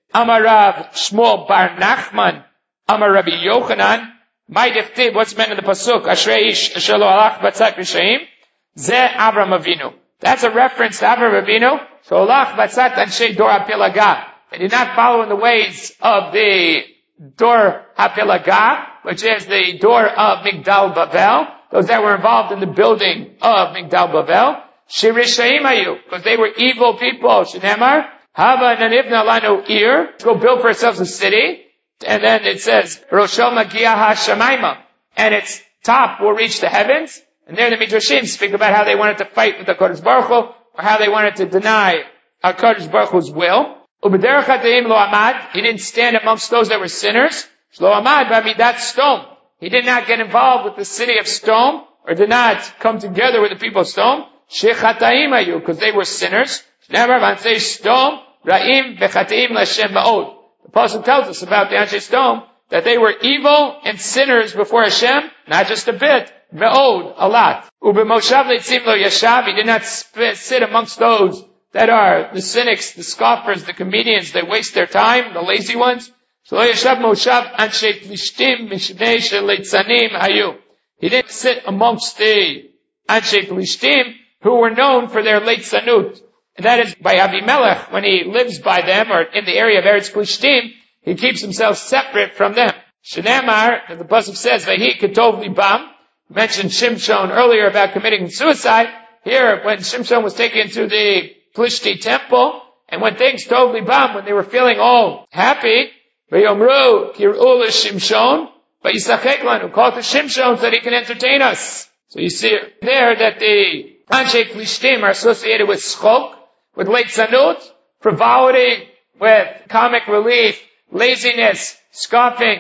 Amar Rav Shmuel Bar Nachman, Amar Rabbi Yochanan, my diftib, what's meant in the pasuk? Ashrei ish asher lo alach batzat rishaim. Ze Avram Avinu. That's a reference to Avram Avinu. So alach batzat anshe dor hapilaga. They did not follow in the ways of the dor hapilaga, which is the door of Migdal Bavel. Those that were involved in the building of Migdal Bavel. Shirishaim ayu, because they were evil people. Shneimar hava nanivna lanu ir. Let's go build for ourselves a city. And then it says, Roshel Magia HaShamayma. And its top will reach the heavens. And there the Midrashim speak about how they wanted to fight with the HaKadosh Baruch Hu, or how they wanted to deny HaKadosh Baruch Hu's will. Ubederach HaTeim Lo Amad. He didn't stand amongst those that were sinners. Lo Amad Bamidat Stone. He did not get involved with the city of stone, or did not come together with the people of stone. Shechatayim Ayu, because they were sinners. Never Vansei Stone, Ra'im Bechateim Lashem Ma'od. The Pasuk tells us about the Anshe Stone that they were evil and sinners before Hashem, not just a bit, ve'od, a lot. U'b'moshav leitzim lo yashav, he did not sit amongst those that are the cynics, the scoffers, the comedians, they waste their time, the lazy ones. So lo yashav moshav anshe plishtim mishnei shel leitzanim hayu. He didn't sit amongst the Anshe Plishtim who were known for their leitzanut. And that is by Abimelech, when he lives by them, or in the area of Eretz Plishtim, he keeps himself separate from them. Shneimar, as the Pasuk says, Vahi Ketov Libam, mentioned Shimshon earlier about committing suicide. Here, when Shimshon was taken to the Plishti temple, and when things Tov Libam, when they were feeling all happy, Vayomru Kir'u Shimshon, Vayisachek Lanu, called to Shimshon so that he can entertain us. So you see there that the Anshe Plishtim are associated with Schok, with leitzanut, frivolity, with comic relief, laziness, scoffing,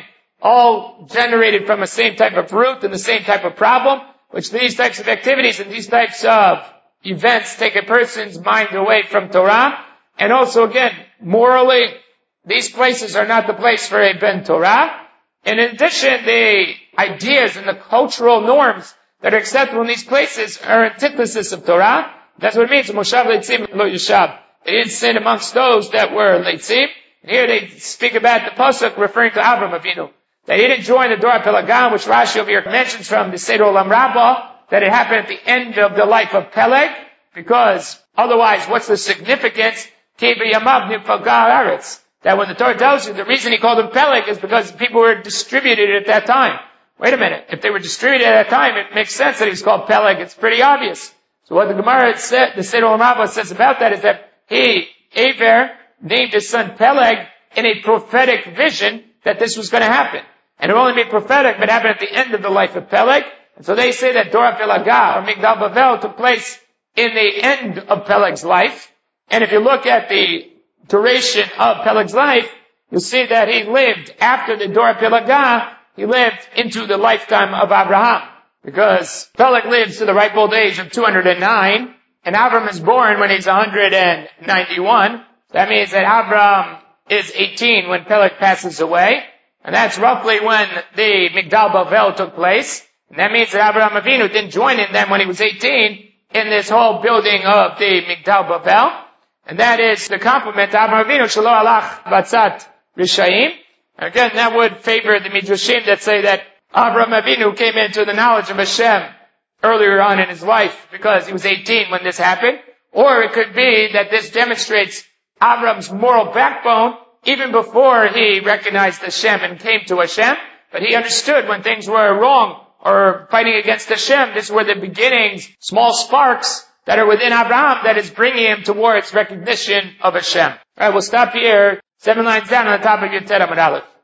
all generated from the same type of root and the same type of problem, which these types of activities and these types of events take a person's mind away from Torah. And also again, morally, these places are not the place for a Ben Torah. And in addition, the ideas and the cultural norms that are acceptable in these places are antithesis of Torah. That's what it means. Moshav leitzim lo yashav. They didn't sin amongst those that were leitzim. And here they speak about the pasuk referring to Avram Avinu. They didn't join the Dor HaPelagah, which Rashi over here mentions from the Seder Olam Rabbah, that it happened at the end of the life of Peleg, because otherwise, what's the significance? Ki b'yamav nifalga haaretz. That when the Torah tells you the reason he called him Peleg is because people were distributed at that time. Wait a minute. If they were distributed at that time, it makes sense that he was called Peleg. It's pretty obvious. So what the Gemara said, the Seder Olam Rabbah says about that is that he, Aver, named his son Peleg in a prophetic vision that this was going to happen. And it will only be prophetic, but happened at the end of the life of Peleg. And so they say that Dor HaPelagah, or Migdal Bavel, took place in the end of Peleg's life. And if you look at the duration of Peleg's life, you'll see that he lived after the Dor HaPelagah, he lived into the lifetime of Abraham. Because Peleg lives to the ripe old age of two hundred nine, and Avram is born when he's one hundred ninety-one. That means that Avram is eighteen when Peleg passes away. And that's roughly when the Migdal Bavel took place. And that means that Abraham Avinu didn't join in them when he was eighteen in this whole building of the Migdal Bavel. And that is the compliment to Abraham Avinu, Shelo alach batzat rishaim. Again, that would favor the Midrashim that say that Abraham Avinu came into the knowledge of Hashem earlier on in his life because he was eighteen when this happened. Or it could be that this demonstrates Avram's moral backbone even before he recognized Hashem and came to Hashem. But he understood when things were wrong or fighting against Hashem. This were the beginnings, small sparks that are within Abraham that is bringing him towards recognition of Hashem. All right, we'll stop here. Seven lines down on the top of your Ted Amud Aleph.